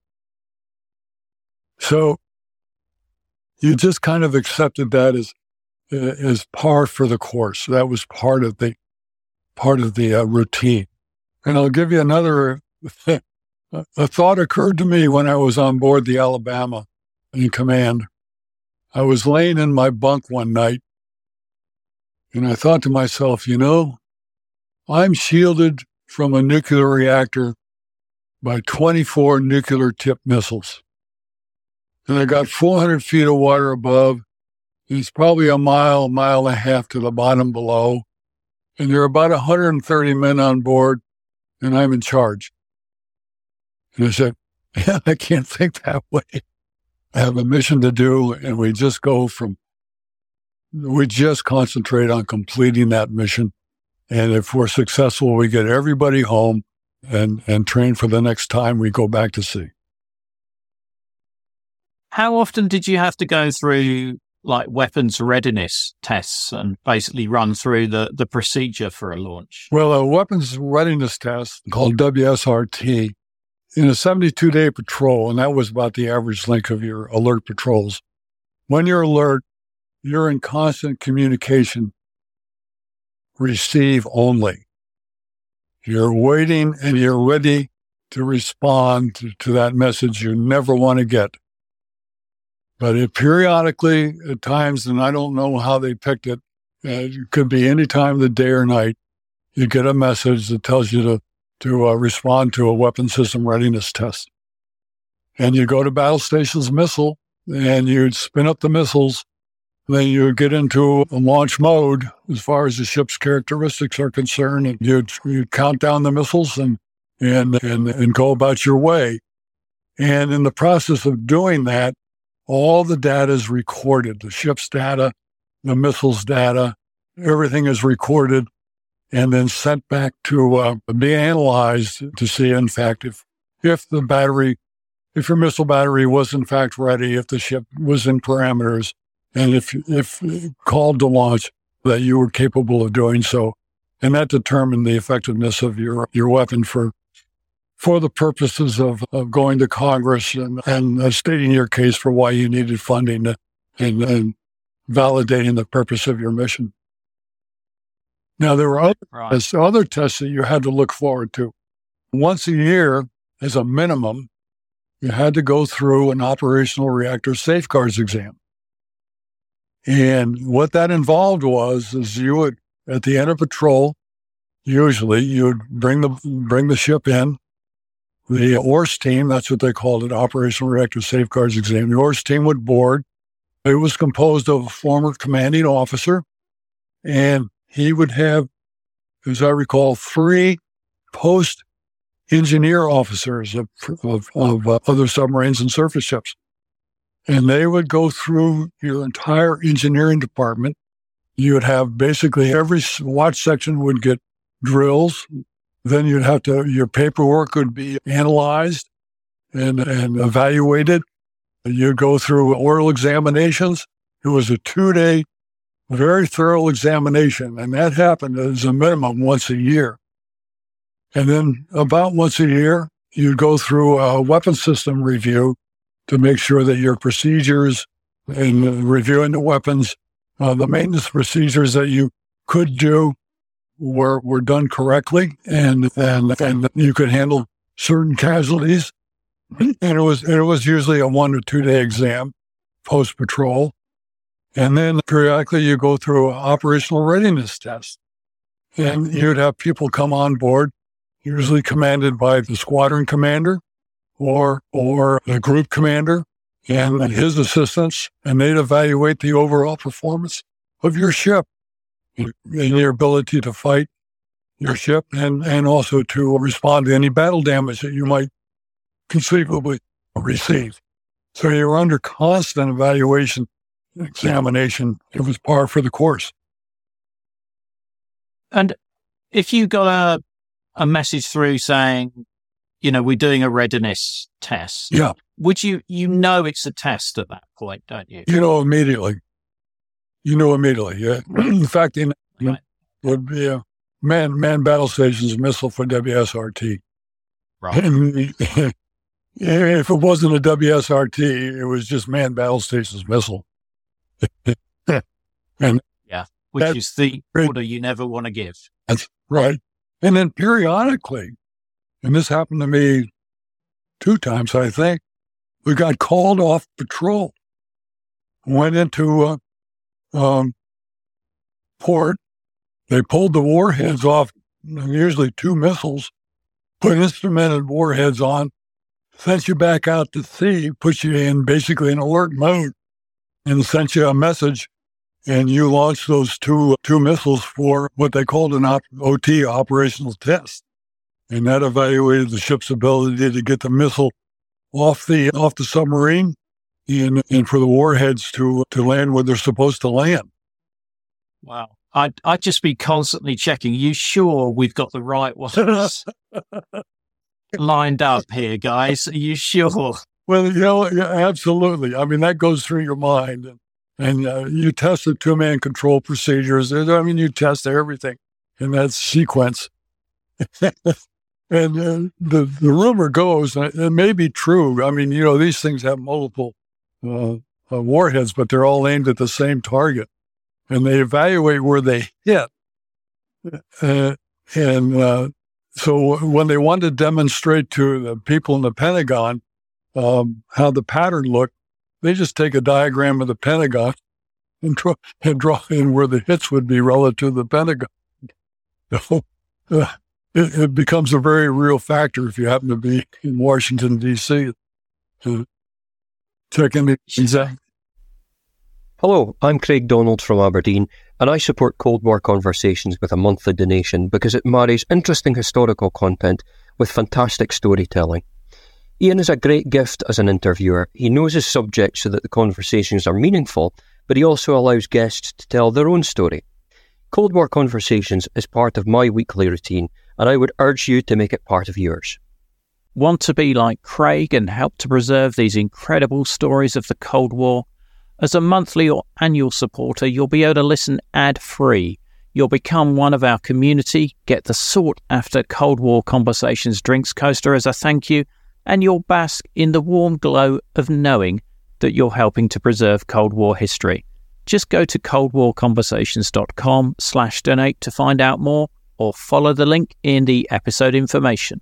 So you just kind of accepted that as, as par for the course. That was part of the, part of the uh, routine. And I'll give you another, a thought occurred to me when I was on board the Alabama in command. I was laying in my bunk one night, and I thought to myself, you know, I'm shielded from a nuclear reactor by twenty-four nuclear-tipped missiles. And I got four hundred feet of water above, and it's probably a mile, a mile and a half to the bottom below. And there are about one hundred thirty men on board, and I'm in charge. And I said, yeah, I can't think that way. I have a mission to do, and we just go from We just concentrate on completing that mission. And if we're successful, we get everybody home and, and train for the next time we go back to sea. How often did you have to go through like weapons readiness tests and basically run through the, the procedure for a launch? Well, a weapons readiness test called W S R T in a seventy-two day patrol, and that was about the average length of your alert patrols. When you're alert, you're in constant communication, receive only. You're waiting and you're ready to respond to, to that message you never want to get. But it periodically, at times, and I don't know how they picked it, uh, it could be any time of the day or night, you get a message that tells you to, to uh, respond to a weapon system readiness test. And you go to Battle Stations Missile and you'd spin up the missiles. Then you get into a launch mode as far as the ship's characteristics are concerned, and you you count down the missiles and, and and and go about your way. And in the process of doing that, all the data is recorded. The ship's data, the missiles data, everything is recorded and then sent back to uh, be analyzed to see, in fact, if if the battery, if your missile battery was in fact ready, if the ship was in parameters, and if if called to launch, that you were capable of doing so. And that determined the effectiveness of your, your weapon for for the purposes of, of going to Congress and, and uh, stating your case for why you needed funding to, and, and validating the purpose of your mission. Now, there were other, right. tests, other tests that you had to look forward to. Once a year, as a minimum, you had to go through an operational reactor safeguards exam. And what that involved was, is you would, at the end of patrol, usually you would bring the bring the ship in. The O R S team, that's what they called it, Operational Reactor Safeguards Exam. The O R S team would board. It was composed of a former commanding officer, and he would have, as I recall, three post-engineer officers of, of, of uh, other submarines and surface ships. And they would go through your entire engineering department. You would have basically every watch section would get drills. Then you'd have to, your paperwork would be analyzed and, and evaluated. You'd go through oral examinations. It was a two-day, very thorough examination, and that happened as a minimum once a year. And then about once a year, you'd go through a weapon system review to make sure that your procedures and reviewing the weapons, uh, the maintenance procedures that you could do were were done correctly, and and and you could handle certain casualties. And it was it was usually a one or two day exam post patrol, and then periodically you go through an operational readiness test, and you'd have people come on board, usually commanded by the squadron commander or or the group commander and his assistants, and they'd evaluate the overall performance of your ship and your ability to fight your ship, and, and also to respond to any battle damage that you might conceivably receive. So you were under constant evaluation and examination. It was par for the course. And if you got a a message through saying, you know, we're doing a readiness test, yeah, would you, you know it's a test at that point, don't you? You know immediately. You know immediately, yeah. In fact, in, right. would be a man, man battle stations missile for W S R T. Right. And if it wasn't a W S R T, it was just man battle stations missile. And yeah, which is the order you never want to give. That's right. And then periodically, and this happened to me two times, I think, we got called off patrol, went into uh, um, port. They pulled the warheads off, usually two missiles, put instrumented warheads on, sent you back out to sea, put you in basically an alert mode, and sent you a message, and you launched those two two missiles for what they called an op- O T, operational test. And that evaluated the ship's ability to get the missile off the off the submarine and, and for the warheads to, to land where they're supposed to land. Wow. I'd, I'd just be constantly checking. You sure we've got the right ones lined up here, guys? Are you sure? Well, you know, yeah, absolutely. I mean, that goes through your mind. And, and uh, you test the two-man control procedures. I mean, you test everything in that sequence. And uh, the, the rumor goes, and it may be true, I mean, you know, these things have multiple uh, uh, warheads, but they're all aimed at the same target. And they evaluate where they hit. Uh, and uh, so when they wanted to demonstrate to the people in the Pentagon um, how the pattern looked, they just take a diagram of the Pentagon and draw, and draw in where the hits would be relative to the Pentagon. So, uh, it, it becomes a very real factor if you happen to be in Washington, D C Uh, checking the exact. Hello, I'm Craig Donald from Aberdeen, and I support Cold War Conversations with a monthly donation because it marries interesting historical content with fantastic storytelling. Ian is a great gift as an interviewer. He knows his subject so that the conversations are meaningful, but he also allows guests to tell their own story. Cold War Conversations is part of my weekly routine, and I would urge you to make it part of yours. Want to be like Craig and help to preserve these incredible stories of the Cold War? As a monthly or annual supporter, you'll be able to listen ad-free You'll become one of our community, get the sought-after Cold War Conversations drinks coaster as a thank you, and you'll bask in the warm glow of knowing that you're helping to preserve Cold War history. Just go to coldwarconversations.com slash donate to find out more, or follow the link in the episode information.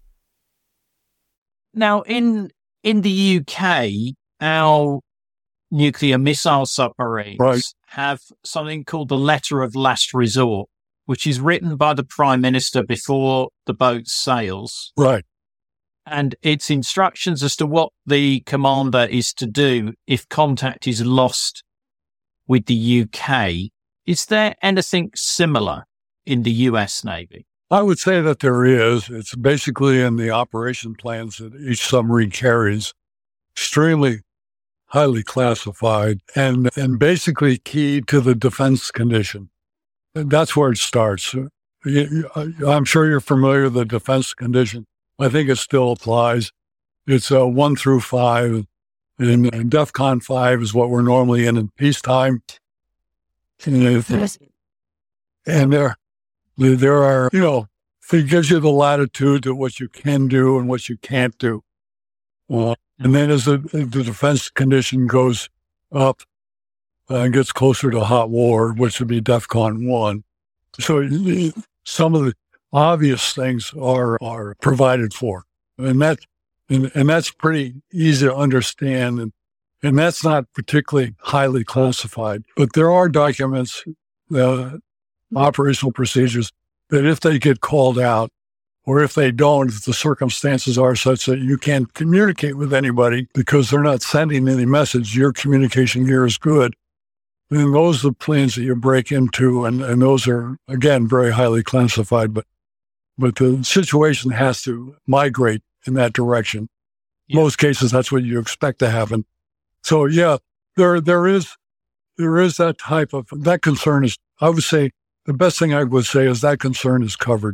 Now, in in the U K, our nuclear missile submarines right. have something called the Letter of Last Resort, which is written by the Prime Minister before the boat sails. Right. And it's instructions as to what the commander is to do if contact is lost with the U K. Is there anything similar in the U S Navy? I would say that there is. It's basically in the operation plans that each submarine carries. Extremely highly classified and, and basically key to the defense condition. And that's where it starts. I'm sure you're familiar with the defense condition. I think it still applies. It's a one through five, and, and DEFCON five is what we're normally in in peacetime. And, if, and there, there are, you know, it gives you the latitude to what you can do and what you can't do. Uh, and then as the, the defense condition goes up uh, and gets closer to hot war, which would be DEFCON one. So some of the obvious things are are provided for. And that and, and that's pretty easy to understand. And, and that's not particularly highly classified. But there are documents, uh, operational procedures, that if they get called out, or if they don't, if the circumstances are such that you can't communicate with anybody because they're not sending any message, your communication gear is good, then those are the planes that you break into, and, and those are, again, very highly classified, but but the situation has to migrate in that direction. Yeah. Most cases, that's what you expect to happen. So, yeah, there there is there is that type of, that concern is, I would say, the best thing I would say is that concern is covered.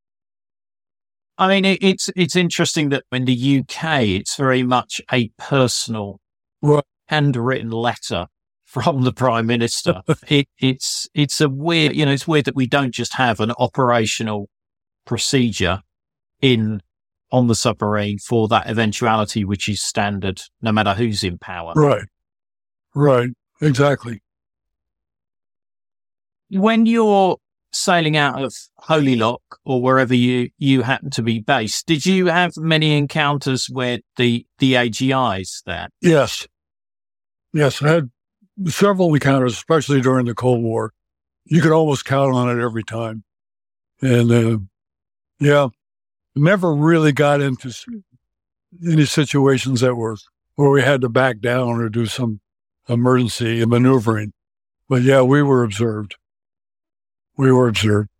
I mean, it, it's it's interesting that in the U K, it's very much a personal, right. handwritten letter from the Prime Minister. it, it's it's a weird, you know, it's weird that we don't just have an operational procedure in on the submarine for that eventuality, which is standard, no matter who's in power. Right, right, exactly. When you're sailing out of Holy Loch or wherever you, you happen to be based, did you have many encounters with the, the A G Is there? Yes. Yes, I had several encounters, especially during the Cold War. You could almost count on it every time. And, uh, yeah, never really got into any situations that were where we had to back down or do some emergency maneuvering. But, yeah, we were observed. We were observed.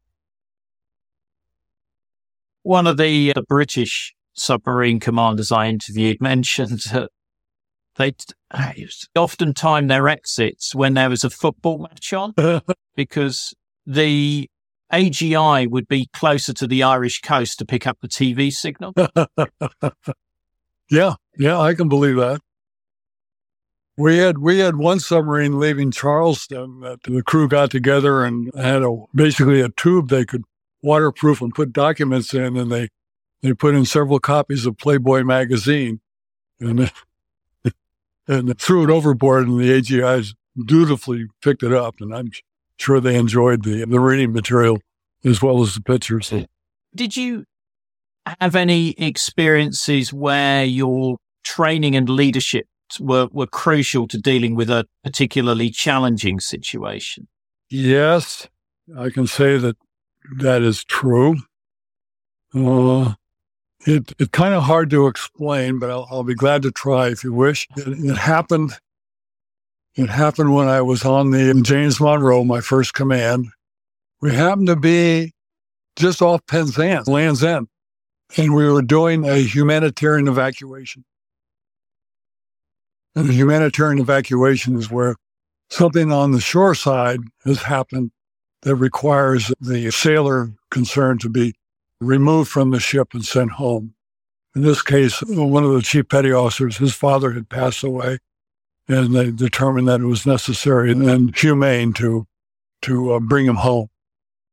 One of the, the British submarine commanders I interviewed mentioned that they often time their exits when there was a football match on because the A G I would be closer to the Irish coast to pick up the T V signal. yeah, yeah, I can believe that. We had we had one submarine leaving Charleston that the crew got together and had a basically a tube they could waterproof and put documents in, and they, they put in several copies of Playboy magazine, and and threw it overboard, and the A G Is dutifully picked it up, and I'm sure they enjoyed the the reading material as well as the pictures. Did you have any experiences where your training and leadership were, were crucial to dealing with a particularly challenging situation? Yes, I can say that that is true. Uh, it it's kind of hard to explain, but I'll, I'll be glad to try if you wish. It, it happened. It happened when I was on the James Monroe, my first command. We happened to be just off Penzance, Land's End, and we were doing a humanitarian evacuation. And a humanitarian evacuation is where something on the shore side has happened that requires the sailor concerned to be removed from the ship and sent home. In this case, one of the chief petty officers, his father had passed away, and they determined that it was necessary and humane to to uh, bring him home.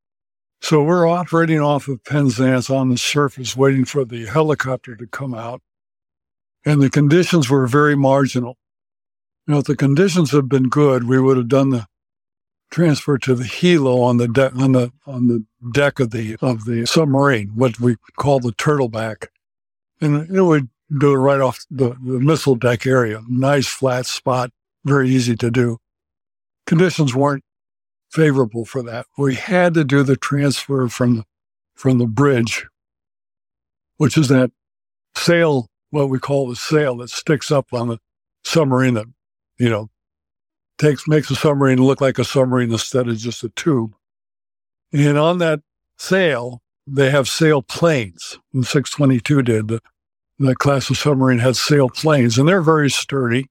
So we're operating off of Penzance on the surface, waiting for the helicopter to come out. And the conditions were very marginal. You know, if the conditions had been good, we would have done the transfer to the helo on the deck on the on the deck of the of the submarine, what we call the turtleback, and it would do it right off the, the missile deck area. Nice flat spot, very easy to do. Conditions weren't favorable for that. We had to do the transfer from the, from the bridge, which is that sail, what we call the sail that sticks up on the submarine that, you know, takes makes a submarine look like a submarine instead of just a tube. And on that sail, they have sail planes. And six twenty-two did. The, that class of submarine had sail planes, and they're very sturdy.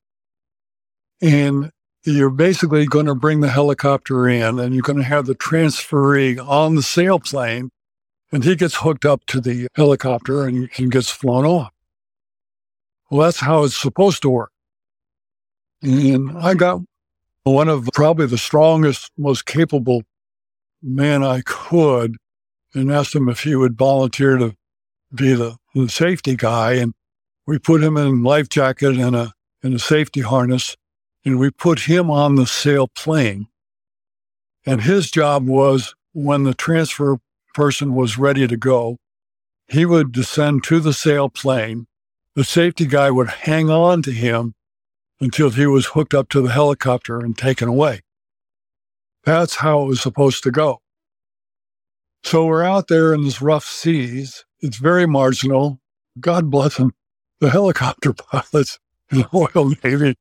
And you're basically going to bring the helicopter in, and you're going to have the transferee on the sailplane, and he gets hooked up to the helicopter and, and gets flown off. Well, that's how it's supposed to work. And I got one of probably the strongest, most capable man I could, and asked him if he would volunteer to be the, the safety guy. And we put him in a life jacket and a, and a safety harness, and we put him on the sailplane. And his job was, when the transfer person was ready to go, he would descend to the sailplane. The safety guy would hang on to him until he was hooked up to the helicopter and taken away. That's how it was supposed to go. So we're out there in this rough seas. It's very marginal. God bless them. The helicopter pilots in the Royal Navy,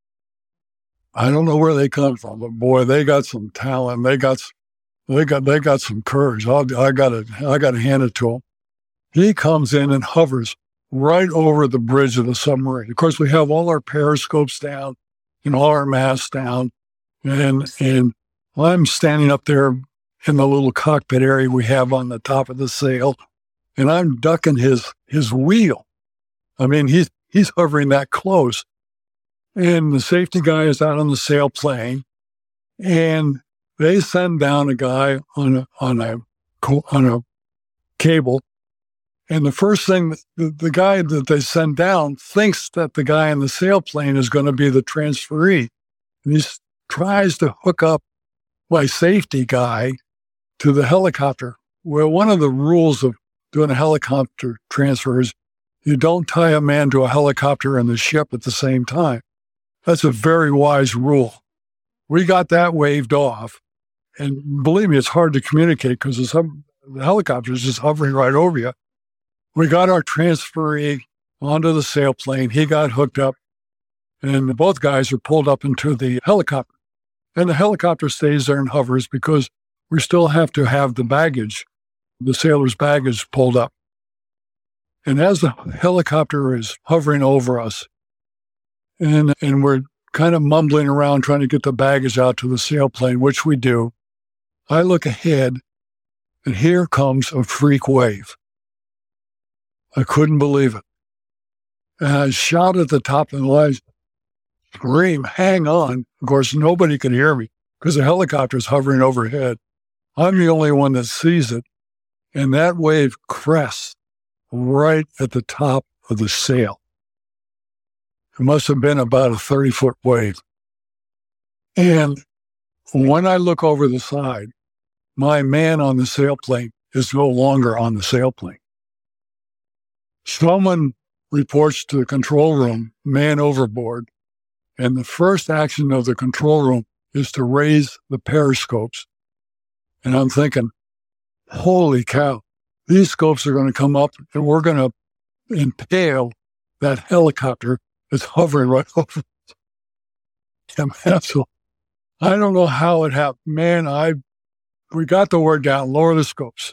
I don't know where they come from, but boy, they got some talent. They got, they got, they got some courage. I'll, I gotta, I gotta hand it to him. He comes in and hovers right over the bridge of the submarine. Of course, we have all our periscopes down and all our masts down. And, and I'm standing up there in the little cockpit area we have on the top of the sail, and I'm ducking his, his wheel. I mean, he's, he's hovering that close. And the safety guy is out on the sailplane, and they send down a guy on a, on a, on a cable. And the first thing, the, the guy that they send down thinks that the guy in the sailplane is going to be the transferee. And he tries to hook up my safety guy to the helicopter. Well, one of the rules of doing a helicopter transfer is you don't tie a man to a helicopter and the ship at the same time. That's a very wise rule. We got that waved off. And believe me, it's hard to communicate because the helicopter is just hovering right over you. We got our transferee onto the sailplane. He got hooked up, and both guys are pulled up into the helicopter. And the helicopter stays there and hovers because we still have to have the baggage, the sailor's baggage, pulled up. And as the helicopter is hovering over us, and, and we're kind of mumbling around trying to get the baggage out to the sailplane, which we do, I look ahead, and here comes a freak wave. I couldn't believe it. And I shout at the top of the line, scream, hang on. Of course, nobody could hear me because the helicopter's hovering overhead. I'm the only one that sees it. And that wave crests right at the top of the sail. It must have been about a thirty-foot wave. And when I look over the side, my man on the sailplane is no longer on the sailplane. Someone reports to the control room, man overboard, and the first action of the control room is to raise the periscopes. And I'm thinking, holy cow, these scopes are going to come up and we're going to impale that helicopter that's hovering right over us. I don't know how it happened. Man, I we got the word down, lower the scopes.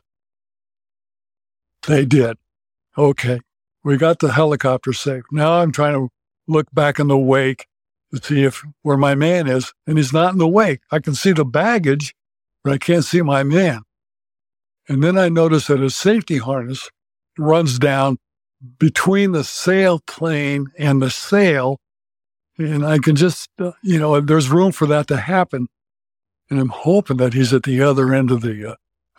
They did. Okay, we got the helicopter safe. Now I'm trying to look back in the wake to see if where my man is, and he's not in the wake. I can see the baggage, but I can't see my man. And then I notice that his safety harness runs down between the sail plane and the sail, and I can just, uh, you know, there's room for that to happen. And I'm hoping that he's at the other end of the uh,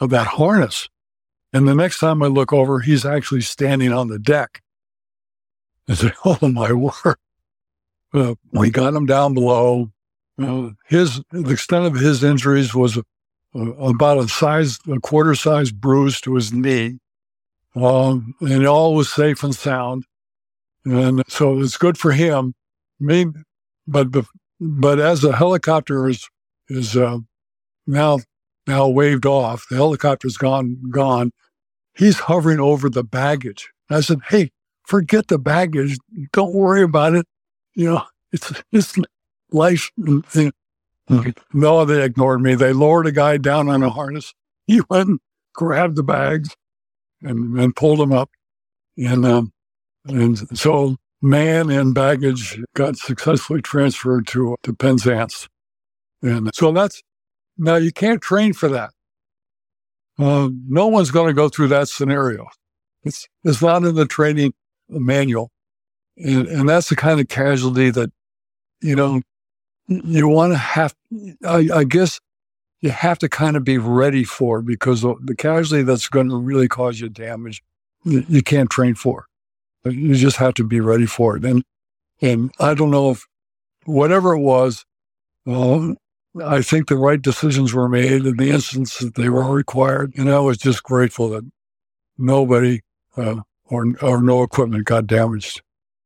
of that harness. And the next time I look over, he's actually standing on the deck. I said, oh, my word. Uh, we got him down below. Uh, his the extent of his injuries was a, a, about a size, a quarter size bruise to his knee. Um, and all was safe and sound. And so it's good for him. Me, but, but as the helicopter is, is, uh, now, now waved off, the helicopter's gone, gone. He's hovering over the baggage. I said, hey, forget the baggage. Don't worry about it. You know, it's, it's life. No, they ignored me. They lowered a guy down on a harness. He went and grabbed the bags and, and pulled him up. And, um, and so man and baggage got successfully transferred to, to Penzance. And so that's, now you can't train for that. Uh, no one's going to go through that scenario. It's it's not in the training manual. And, and that's the kind of casualty that, you know, you want to have, I, I guess you have to kind of be ready for, because the, the casualty that's going to really cause you damage, you, you can't train for. You just have to be ready for it. And, and I don't know if whatever it was, uh, I think the right decisions were made in the instance that they were required. And I was just grateful that nobody uh, or, or no equipment got damaged.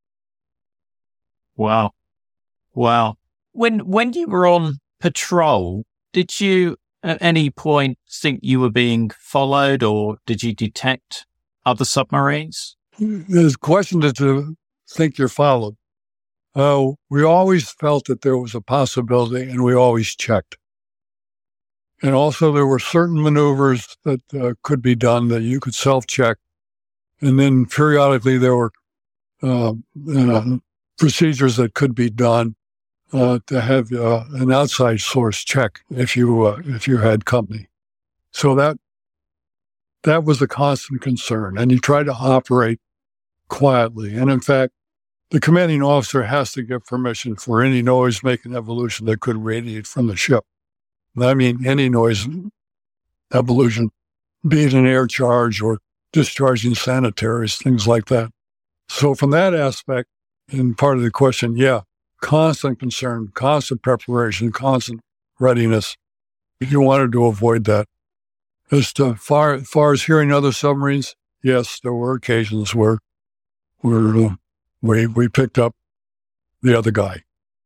Wow. Wow. When, when you were on patrol, did you at any point think you were being followed, or did you detect other submarines? There's a question to, to think you're followed. Uh, we always felt that there was a possibility, and we always checked. And also there were certain maneuvers that uh, could be done that you could self-check. And then periodically there were uh, uh, procedures that could be done uh, to have uh, an outside source check if you uh, if you had company. So that that was a constant concern. And you try to operate quietly. And in fact, the commanding officer has to give permission for any noise-making evolution that could radiate from the ship. And I mean any noise evolution, be it an air charge or discharging sanitaries, things like that. So from that aspect, and part of the question, yeah, constant concern, constant preparation, constant readiness. You wanted to avoid that. As to far, as far as hearing other submarines, yes, there were occasions where, where uh, we we picked up the other guy.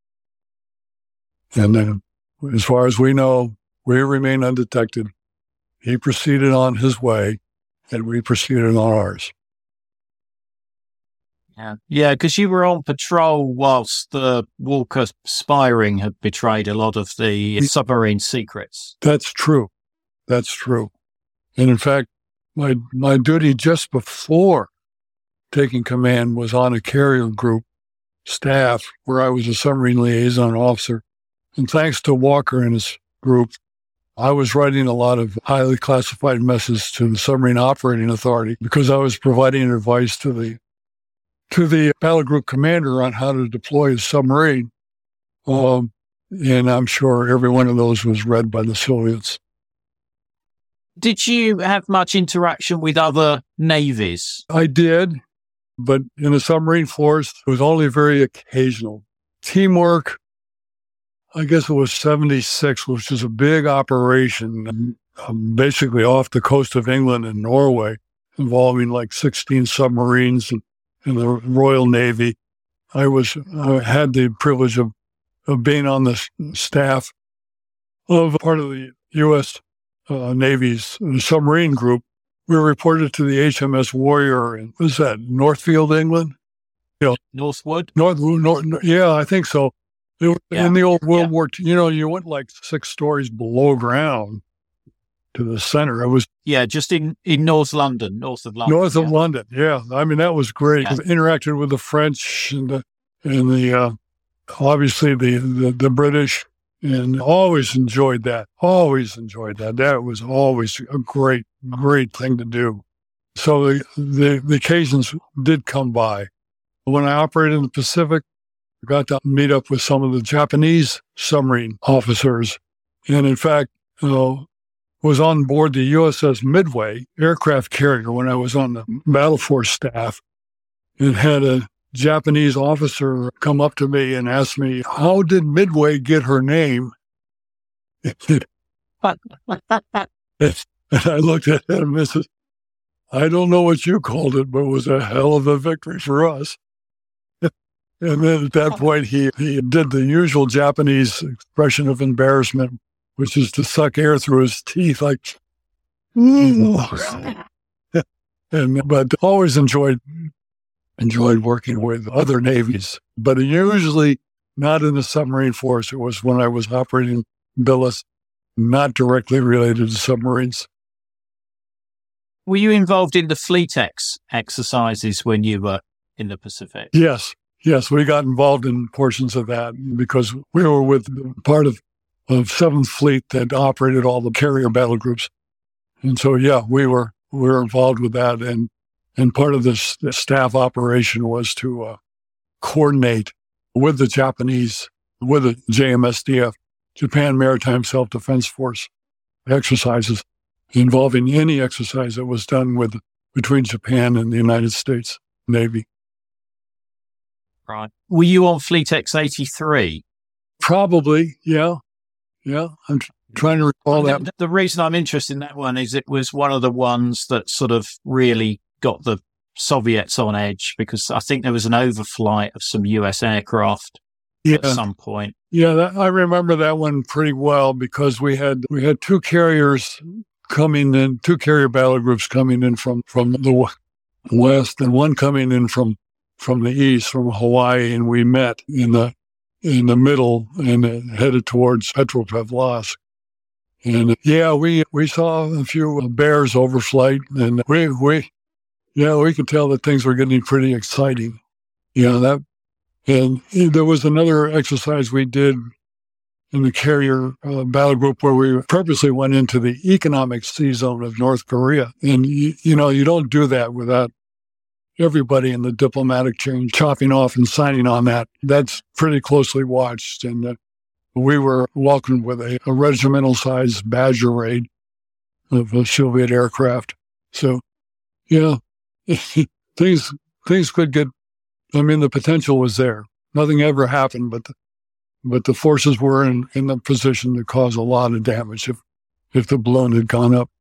And then, as far as we know, we remain undetected. He proceeded on his way, and we proceeded on ours. Yeah, yeah, because you were on patrol whilst the Walker Spiring had betrayed a lot of the submarine secrets. That's true. That's true. And in fact, my my duty just before taking command was on a carrier group staff where I was a submarine liaison officer. And thanks to Walker and his group, I was writing a lot of highly classified messages to the Submarine Operating Authority because I was providing advice to the to the battle group commander on how to deploy a submarine. Um, and I'm sure every one of those was read by the Soviets. Did you have much interaction with other navies? I did. But in the submarine force, it was only very occasional. Teamwork, I guess it was seventy-six, which was a big operation, um, basically off the coast of England and Norway, involving like sixteen submarines and, and the Royal Navy. I was I had the privilege of, of being on the staff of part of the U S uh, Navy's submarine group. We were reported to the H M S Warrior in, what is that, Northfield, England? You know, Northwood? North, North, yeah, I think so. It was Yeah. In the old World Yeah. War Two, you know, you went like six stories below ground to the center. It was Yeah, just in, in North London, north of London. north of yeah. London. Yeah, I mean, that was great. Yeah. Interacted with the French and the, and the uh, obviously the, the, the British, and always enjoyed that. Always enjoyed that. That was always a great, great thing to do. So the, the, the occasions did come by. When I operated in the Pacific, I got to meet up with some of the Japanese submarine officers. And in fact, you know, was on board the U S S Midway aircraft carrier when I was on the battle force staff, and had a Japanese officer come up to me and ask me, how did Midway get her name? And I looked at him and said, I don't know what you called it, but it was a hell of a victory for us. And then at that point, he, he did the usual Japanese expression of embarrassment, which is to suck air through his teeth, like, and but always enjoyed enjoyed working with other navies, but usually not in the submarine force. It was when I was operating Billis, not directly related to submarines. Were you involved in the FleetX exercises when you were in the Pacific? Yes. Yes, we got involved in portions of that because we were with part of, of seventh Fleet that operated all the carrier battle groups. And so, yeah, we were we were involved with that. And, and part of this, this staff operation was to uh, coordinate with the Japanese, with the J M S D F, Japan Maritime Self-Defense Force exercises, involving any exercise that was done with between Japan and the United States Navy. Right. Were you on FleetX eighty-three? Probably, yeah. Yeah, I'm tr- trying to recall that. The, the reason I'm interested in that one is it was one of the ones that sort of really got the Soviets on edge, because I think there was an overflight of some U S aircraft yeah. at some point. Yeah, that, I remember that one pretty well because we had we had two carriers coming in, two carrier battle groups coming in from, from the west and one coming in from from the east, from Hawaii, and we met in the in the middle and uh, headed towards Petropavlovsk. And uh, yeah, we we saw a few bears overflight, and we we yeah we could tell that things were getting pretty exciting. Yeah, that and there was another exercise we did in the carrier uh, battle group where we purposely went into the economic sea zone of North Korea, and you, you know you don't do that without everybody in the diplomatic chain chopping off and signing on that. That's pretty closely watched. And uh, we were welcomed with a, a regimental-sized Badger raid of a Soviet aircraft. So, yeah, things things could get, I mean, the potential was there. Nothing ever happened, but the, but the forces were in, in the position to cause a lot of damage if, if the balloon had gone up.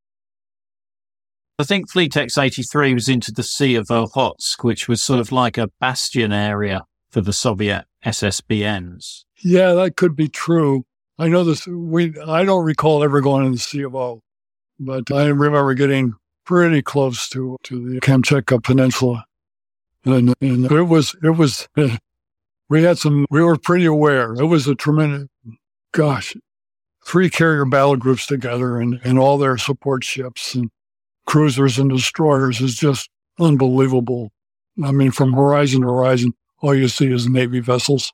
I think FleetX eighty-three was into the Sea of Okhotsk, which was sort of like a bastion area for the Soviet S S B Ns. Yeah, that could be true. I know this. We I don't recall ever going in the Sea of O, but I remember getting pretty close to, to the Kamchatka Peninsula, and and it was it was we had some. We were pretty aware. It was a tremendous. Gosh, three carrier battle groups together and, and all their support ships and cruisers and destroyers is just unbelievable. I mean, from horizon to horizon, all you see is Navy vessels.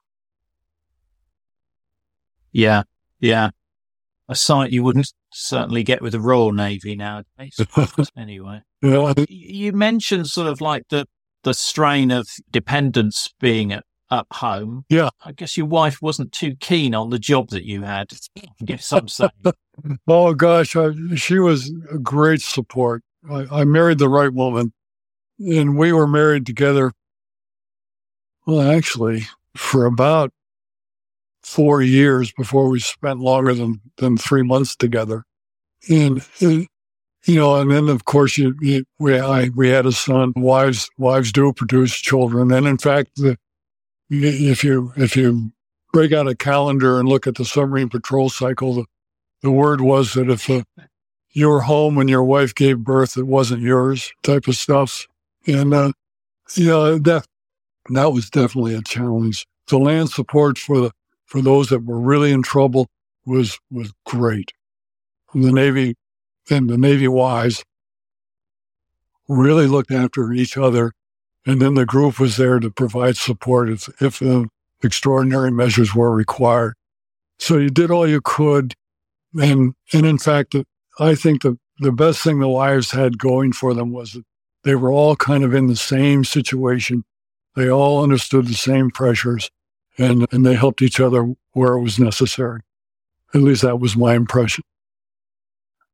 Yeah, yeah. A sight you wouldn't certainly get with the Royal Navy nowadays. Anyway. Yeah. You mentioned sort of like the, the strain of dependence being at, up home. Yeah. I guess your wife wasn't too keen on the job that you had, I guess I'm saying. Oh, gosh, I, she was a great support. I, I married the right woman, and we were married together, well, actually, for about four years before we spent longer than, than three months together. And, and, you know, and then, of course, you, you, we I, we had a son. Wives wives do produce children. And, in fact, the, if you if you break out a calendar and look at the submarine patrol cycle, the The word was that if uh, you were home when your wife gave birth, it wasn't yours, type of stuff. And, uh, you know, that, that was definitely a challenge. The land support for the for those that were really in trouble was was great. And the Navy and the Navy wives really looked after each other. And then the group was there to provide support if, if uh, extraordinary measures were required. So you did all you could. And, and in fact, I think the, the best thing the wives had going for them was that they were all kind of in the same situation. They all understood the same pressures, and, and they helped each other where it was necessary. At least that was my impression.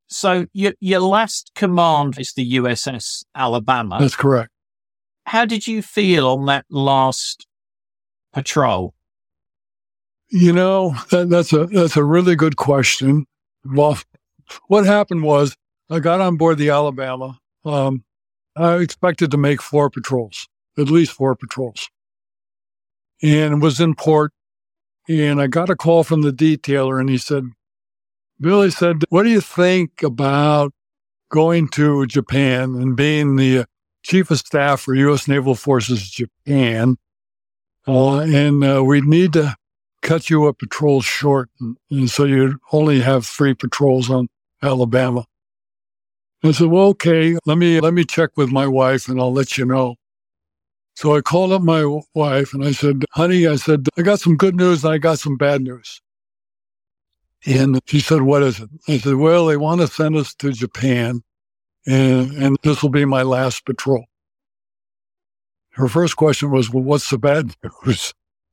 So your, your last command is the U S S Alabama. That's correct. How did you feel on that last patrol? You know, that, that's a that's a really good question. Well, what happened was I got on board the Alabama. Um, I expected to make four patrols, at least four patrols, and was in port. And I got a call from the detailer, and he said, Billy said, what do you think about going to Japan and being the Chief of Staff for U S Naval Forces Japan? Uh, and uh, we need to cut you a patrol short. And, and so you'd only have three patrols on Alabama. I said, well, okay, let me let me check with my wife and I'll let you know. So I called up my wife and I said, honey, I said, I got some good news and I got some bad news. And she said, what is it? I said, well, they want to send us to Japan, and, and this will be my last patrol. Her first question was, well, what's the bad news?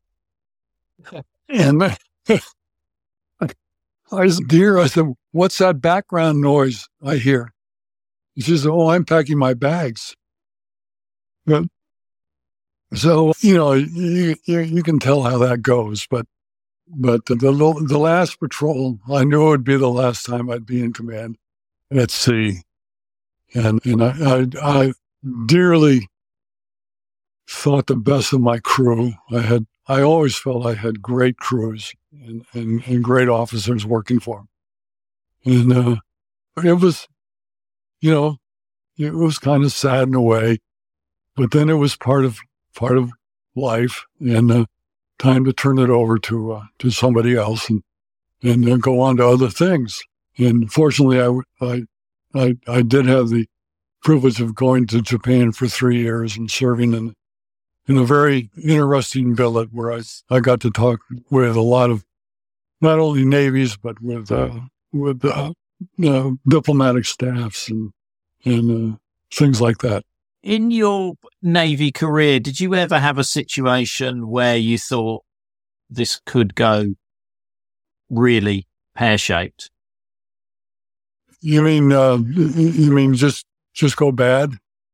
And I said, dear, I said, what's that background noise I hear? And she said, oh, I'm packing my bags. But, so, you know, you, you, you can tell how that goes, but But the, the the last patrol, I knew it would be the last time I'd be in command at sea. And and I, I, I dearly thought the best of my crew. I had I always felt I had great crews and, and, and great officers working for them. And uh, it was, you know, it was kind of sad in a way, but then it was part of part of life. And uh, time to turn it over to uh, to somebody else and and then go on to other things. And fortunately, I, I I I did have the privilege of going to Japan for three years and serving in in a very interesting billet where I I got to talk with a lot of not only navies but with uh, with uh, uh, diplomatic staffs and and uh, things like that. In your Navy career, did you ever have a situation where you thought this could go really pear-shaped? You mean, uh, you mean just just go bad?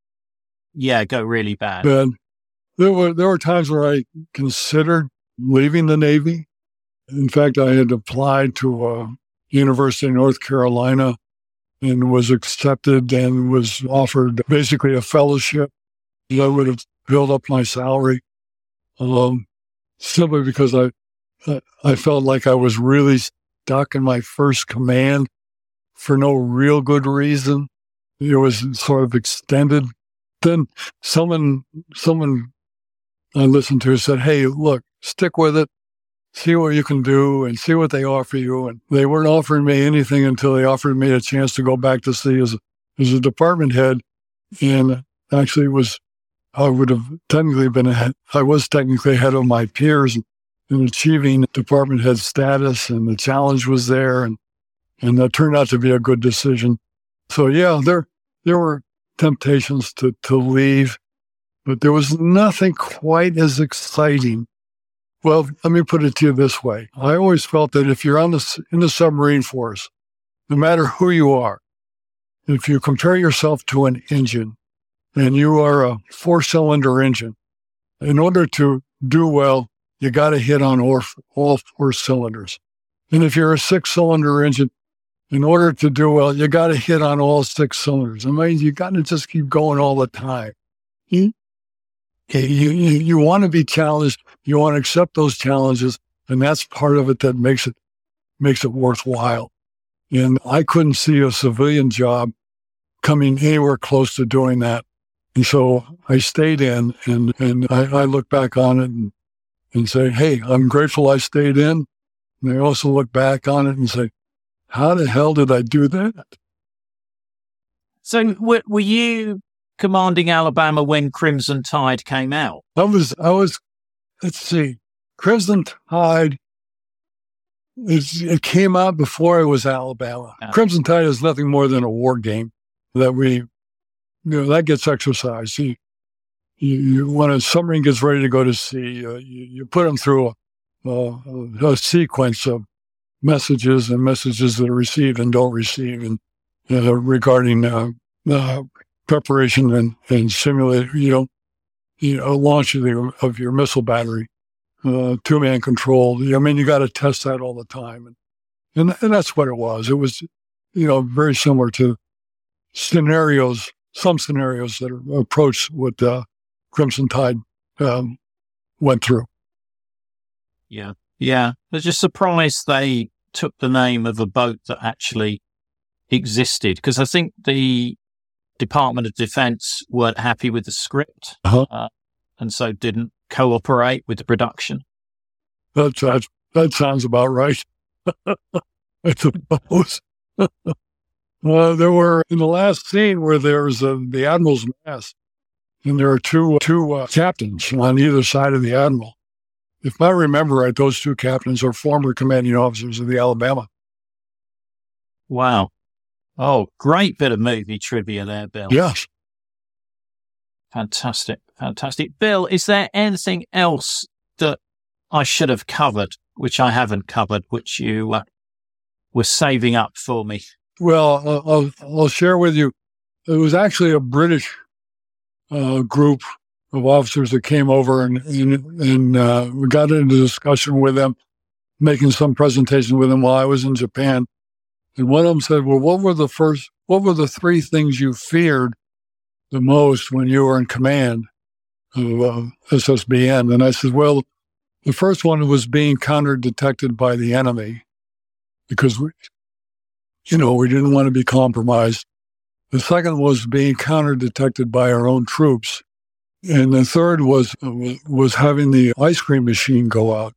Yeah, go really bad. Bad. There were there were times where I considered leaving the Navy. In fact, I had applied to uh, University of North Carolina and was accepted and was offered basically a fellowship that would have built up my salary, um, simply because I, I felt like I was really stuck in my first command for no real good reason. It was sort of extended. Then someone, someone I listened to said, hey, look, stick with it. See what you can do and see what they offer you. And they weren't offering me anything until they offered me a chance to go back to sea as a, as a department head. And actually it was, I would have technically been ahead. I was technically ahead of my peers in, in achieving department head status, and the challenge was there. And, and that turned out to be a good decision. So yeah, there, there were temptations to, to leave, but there was nothing quite as exciting. Well, let me put it to you this way. I always felt that if you're on the, in the submarine force, no matter who you are, if you compare yourself to an engine and you are a four-cylinder engine, in order to do well, you got to hit on all, all four cylinders. And if you're a six-cylinder engine, in order to do well, you got to hit on all six cylinders. I mean, you got to just keep going all the time. You, you, you, you want to be challenged. You want to accept those challenges, and that's part of it that makes it makes it worthwhile. And I couldn't see a civilian job coming anywhere close to doing that. And so I stayed in, and, and I, I look back on it and, and say, hey, I'm grateful I stayed in. And I also look back on it and say, how the hell did I do that? So w- were you commanding Alabama when Crimson Tide came out? I was, I was, let's see, Crimson Tide, it, it came out before I was Alabama. Yeah. Crimson Tide is nothing more than a war game that we, you know, that gets exercised. You, you, you when a submarine gets ready to go to sea, uh, you, you put them through a, a, a sequence of messages and messages that are received and don't receive. And, uh, regarding uh, uh, preparation and, and simulate, you know, you know, launch of, the, of your missile battery, uh, two-man control. I mean, you got to test that all the time. And, and and that's what it was. It was, you know, very similar to scenarios, some scenarios that are approached what uh, Crimson Tide um, went through. Yeah. Yeah. I was just surprised they took the name of a boat that actually existed, because I think the Department of Defense weren't happy with the script, uh-huh. uh, and so didn't cooperate with the production. That, that, that sounds about right. I suppose. uh, there were, in the last scene where there's uh, the Admiral's mast, and there are two, two uh, captains on either side of the Admiral. If I remember right, those two captains are former commanding officers of the Alabama. Wow. Oh, great bit of movie trivia there, Bill. Yes. Fantastic. Fantastic. Bill, is there anything else that I should have covered, which I haven't covered, which you uh, were saving up for me? Well, uh, I'll, I'll share with you. It was actually a British uh, group of officers that came over, and and, and uh, we got into discussion with them, making some presentation with them while I was in Japan. And one of them said, well, what were the first, what were the three things you feared the most when you were in command of uh, S S B N? And I said, well, the first one was being counter-detected by the enemy, because, we, you know, we didn't want to be compromised. The second was being counter-detected by our own troops. And the third was uh, was having the ice cream machine go out.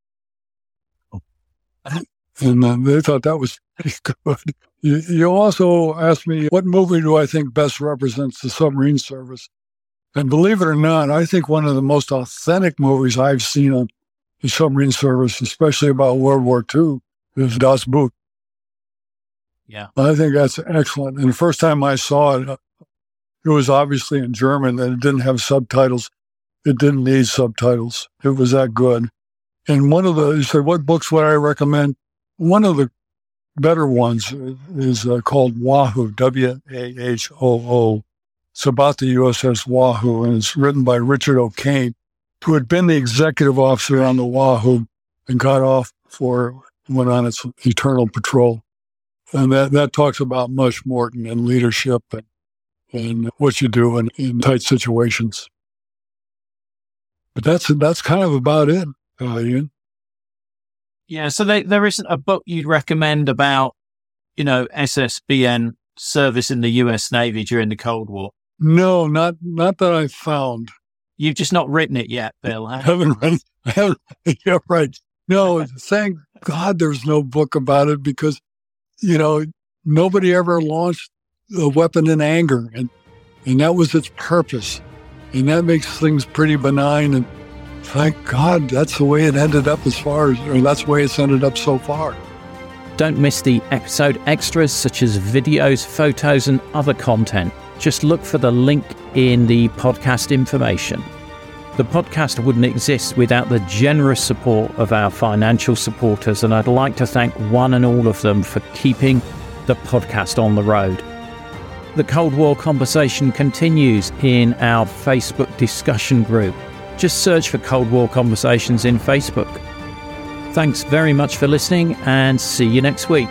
And uh, they thought that was pretty good. You, you also asked me, what movie do I think best represents the submarine service? And believe it or not, I think one of the most authentic movies I've seen on the submarine service, especially about World War Two, is Das Boot. Yeah. I think that's excellent. And the first time I saw it, it was obviously in German, and it didn't have subtitles. It didn't need subtitles. It was that good. And one of the, you said, what books would I recommend? One of the better ones is uh, called Wahoo, W A H O O. It's about the U S S Wahoo, and it's written by Richard O'Kane, who had been the executive officer on the Wahoo and got off for, went on its eternal patrol. And that, that talks about Mush Morton and leadership and, and what you do in, in tight situations. But that's that's kind of about it, uh, Ian. Yeah, so they, there isn't a book you'd recommend about, you know, S S B N service in the U S Navy during the Cold War? No, not not that I found. You've just not written it yet, Bill, huh? I haven't read it. I haven't, yeah, right. No, thank God there's no book about it, because, you know, nobody ever launched a weapon in anger, and and that was its purpose. And that makes things pretty benign, and thank God that's the way it ended up as far as, or that's the way it's ended up so far. Don't miss the episode extras such as videos, photos, and other content. Just look for the link in the podcast information. The podcast wouldn't exist without the generous support of our financial supporters, and I'd like to thank one and all of them for keeping the podcast on the road. The Cold War conversation continues in our Facebook discussion group. Just search for Cold War Conversations in Facebook. Thanks very much for listening, and see you next week.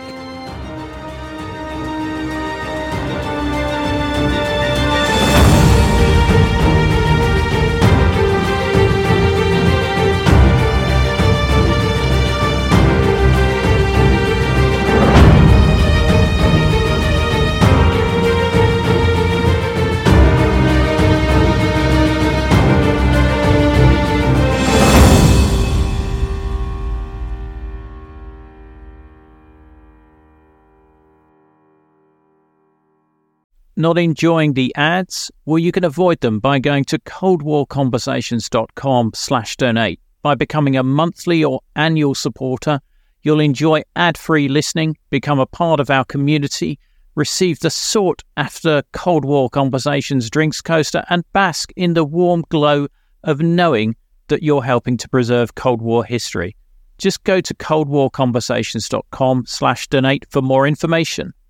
Not enjoying the ads? Well, you can avoid them by going to coldwarconversations.com slash donate. By becoming a monthly or annual supporter, you'll enjoy ad-free listening, become a part of our community, receive the sought-after Cold War Conversations drinks coaster, and bask in the warm glow of knowing that you're helping to preserve Cold War history. Just go to coldwarconversations.com slash donate for more information.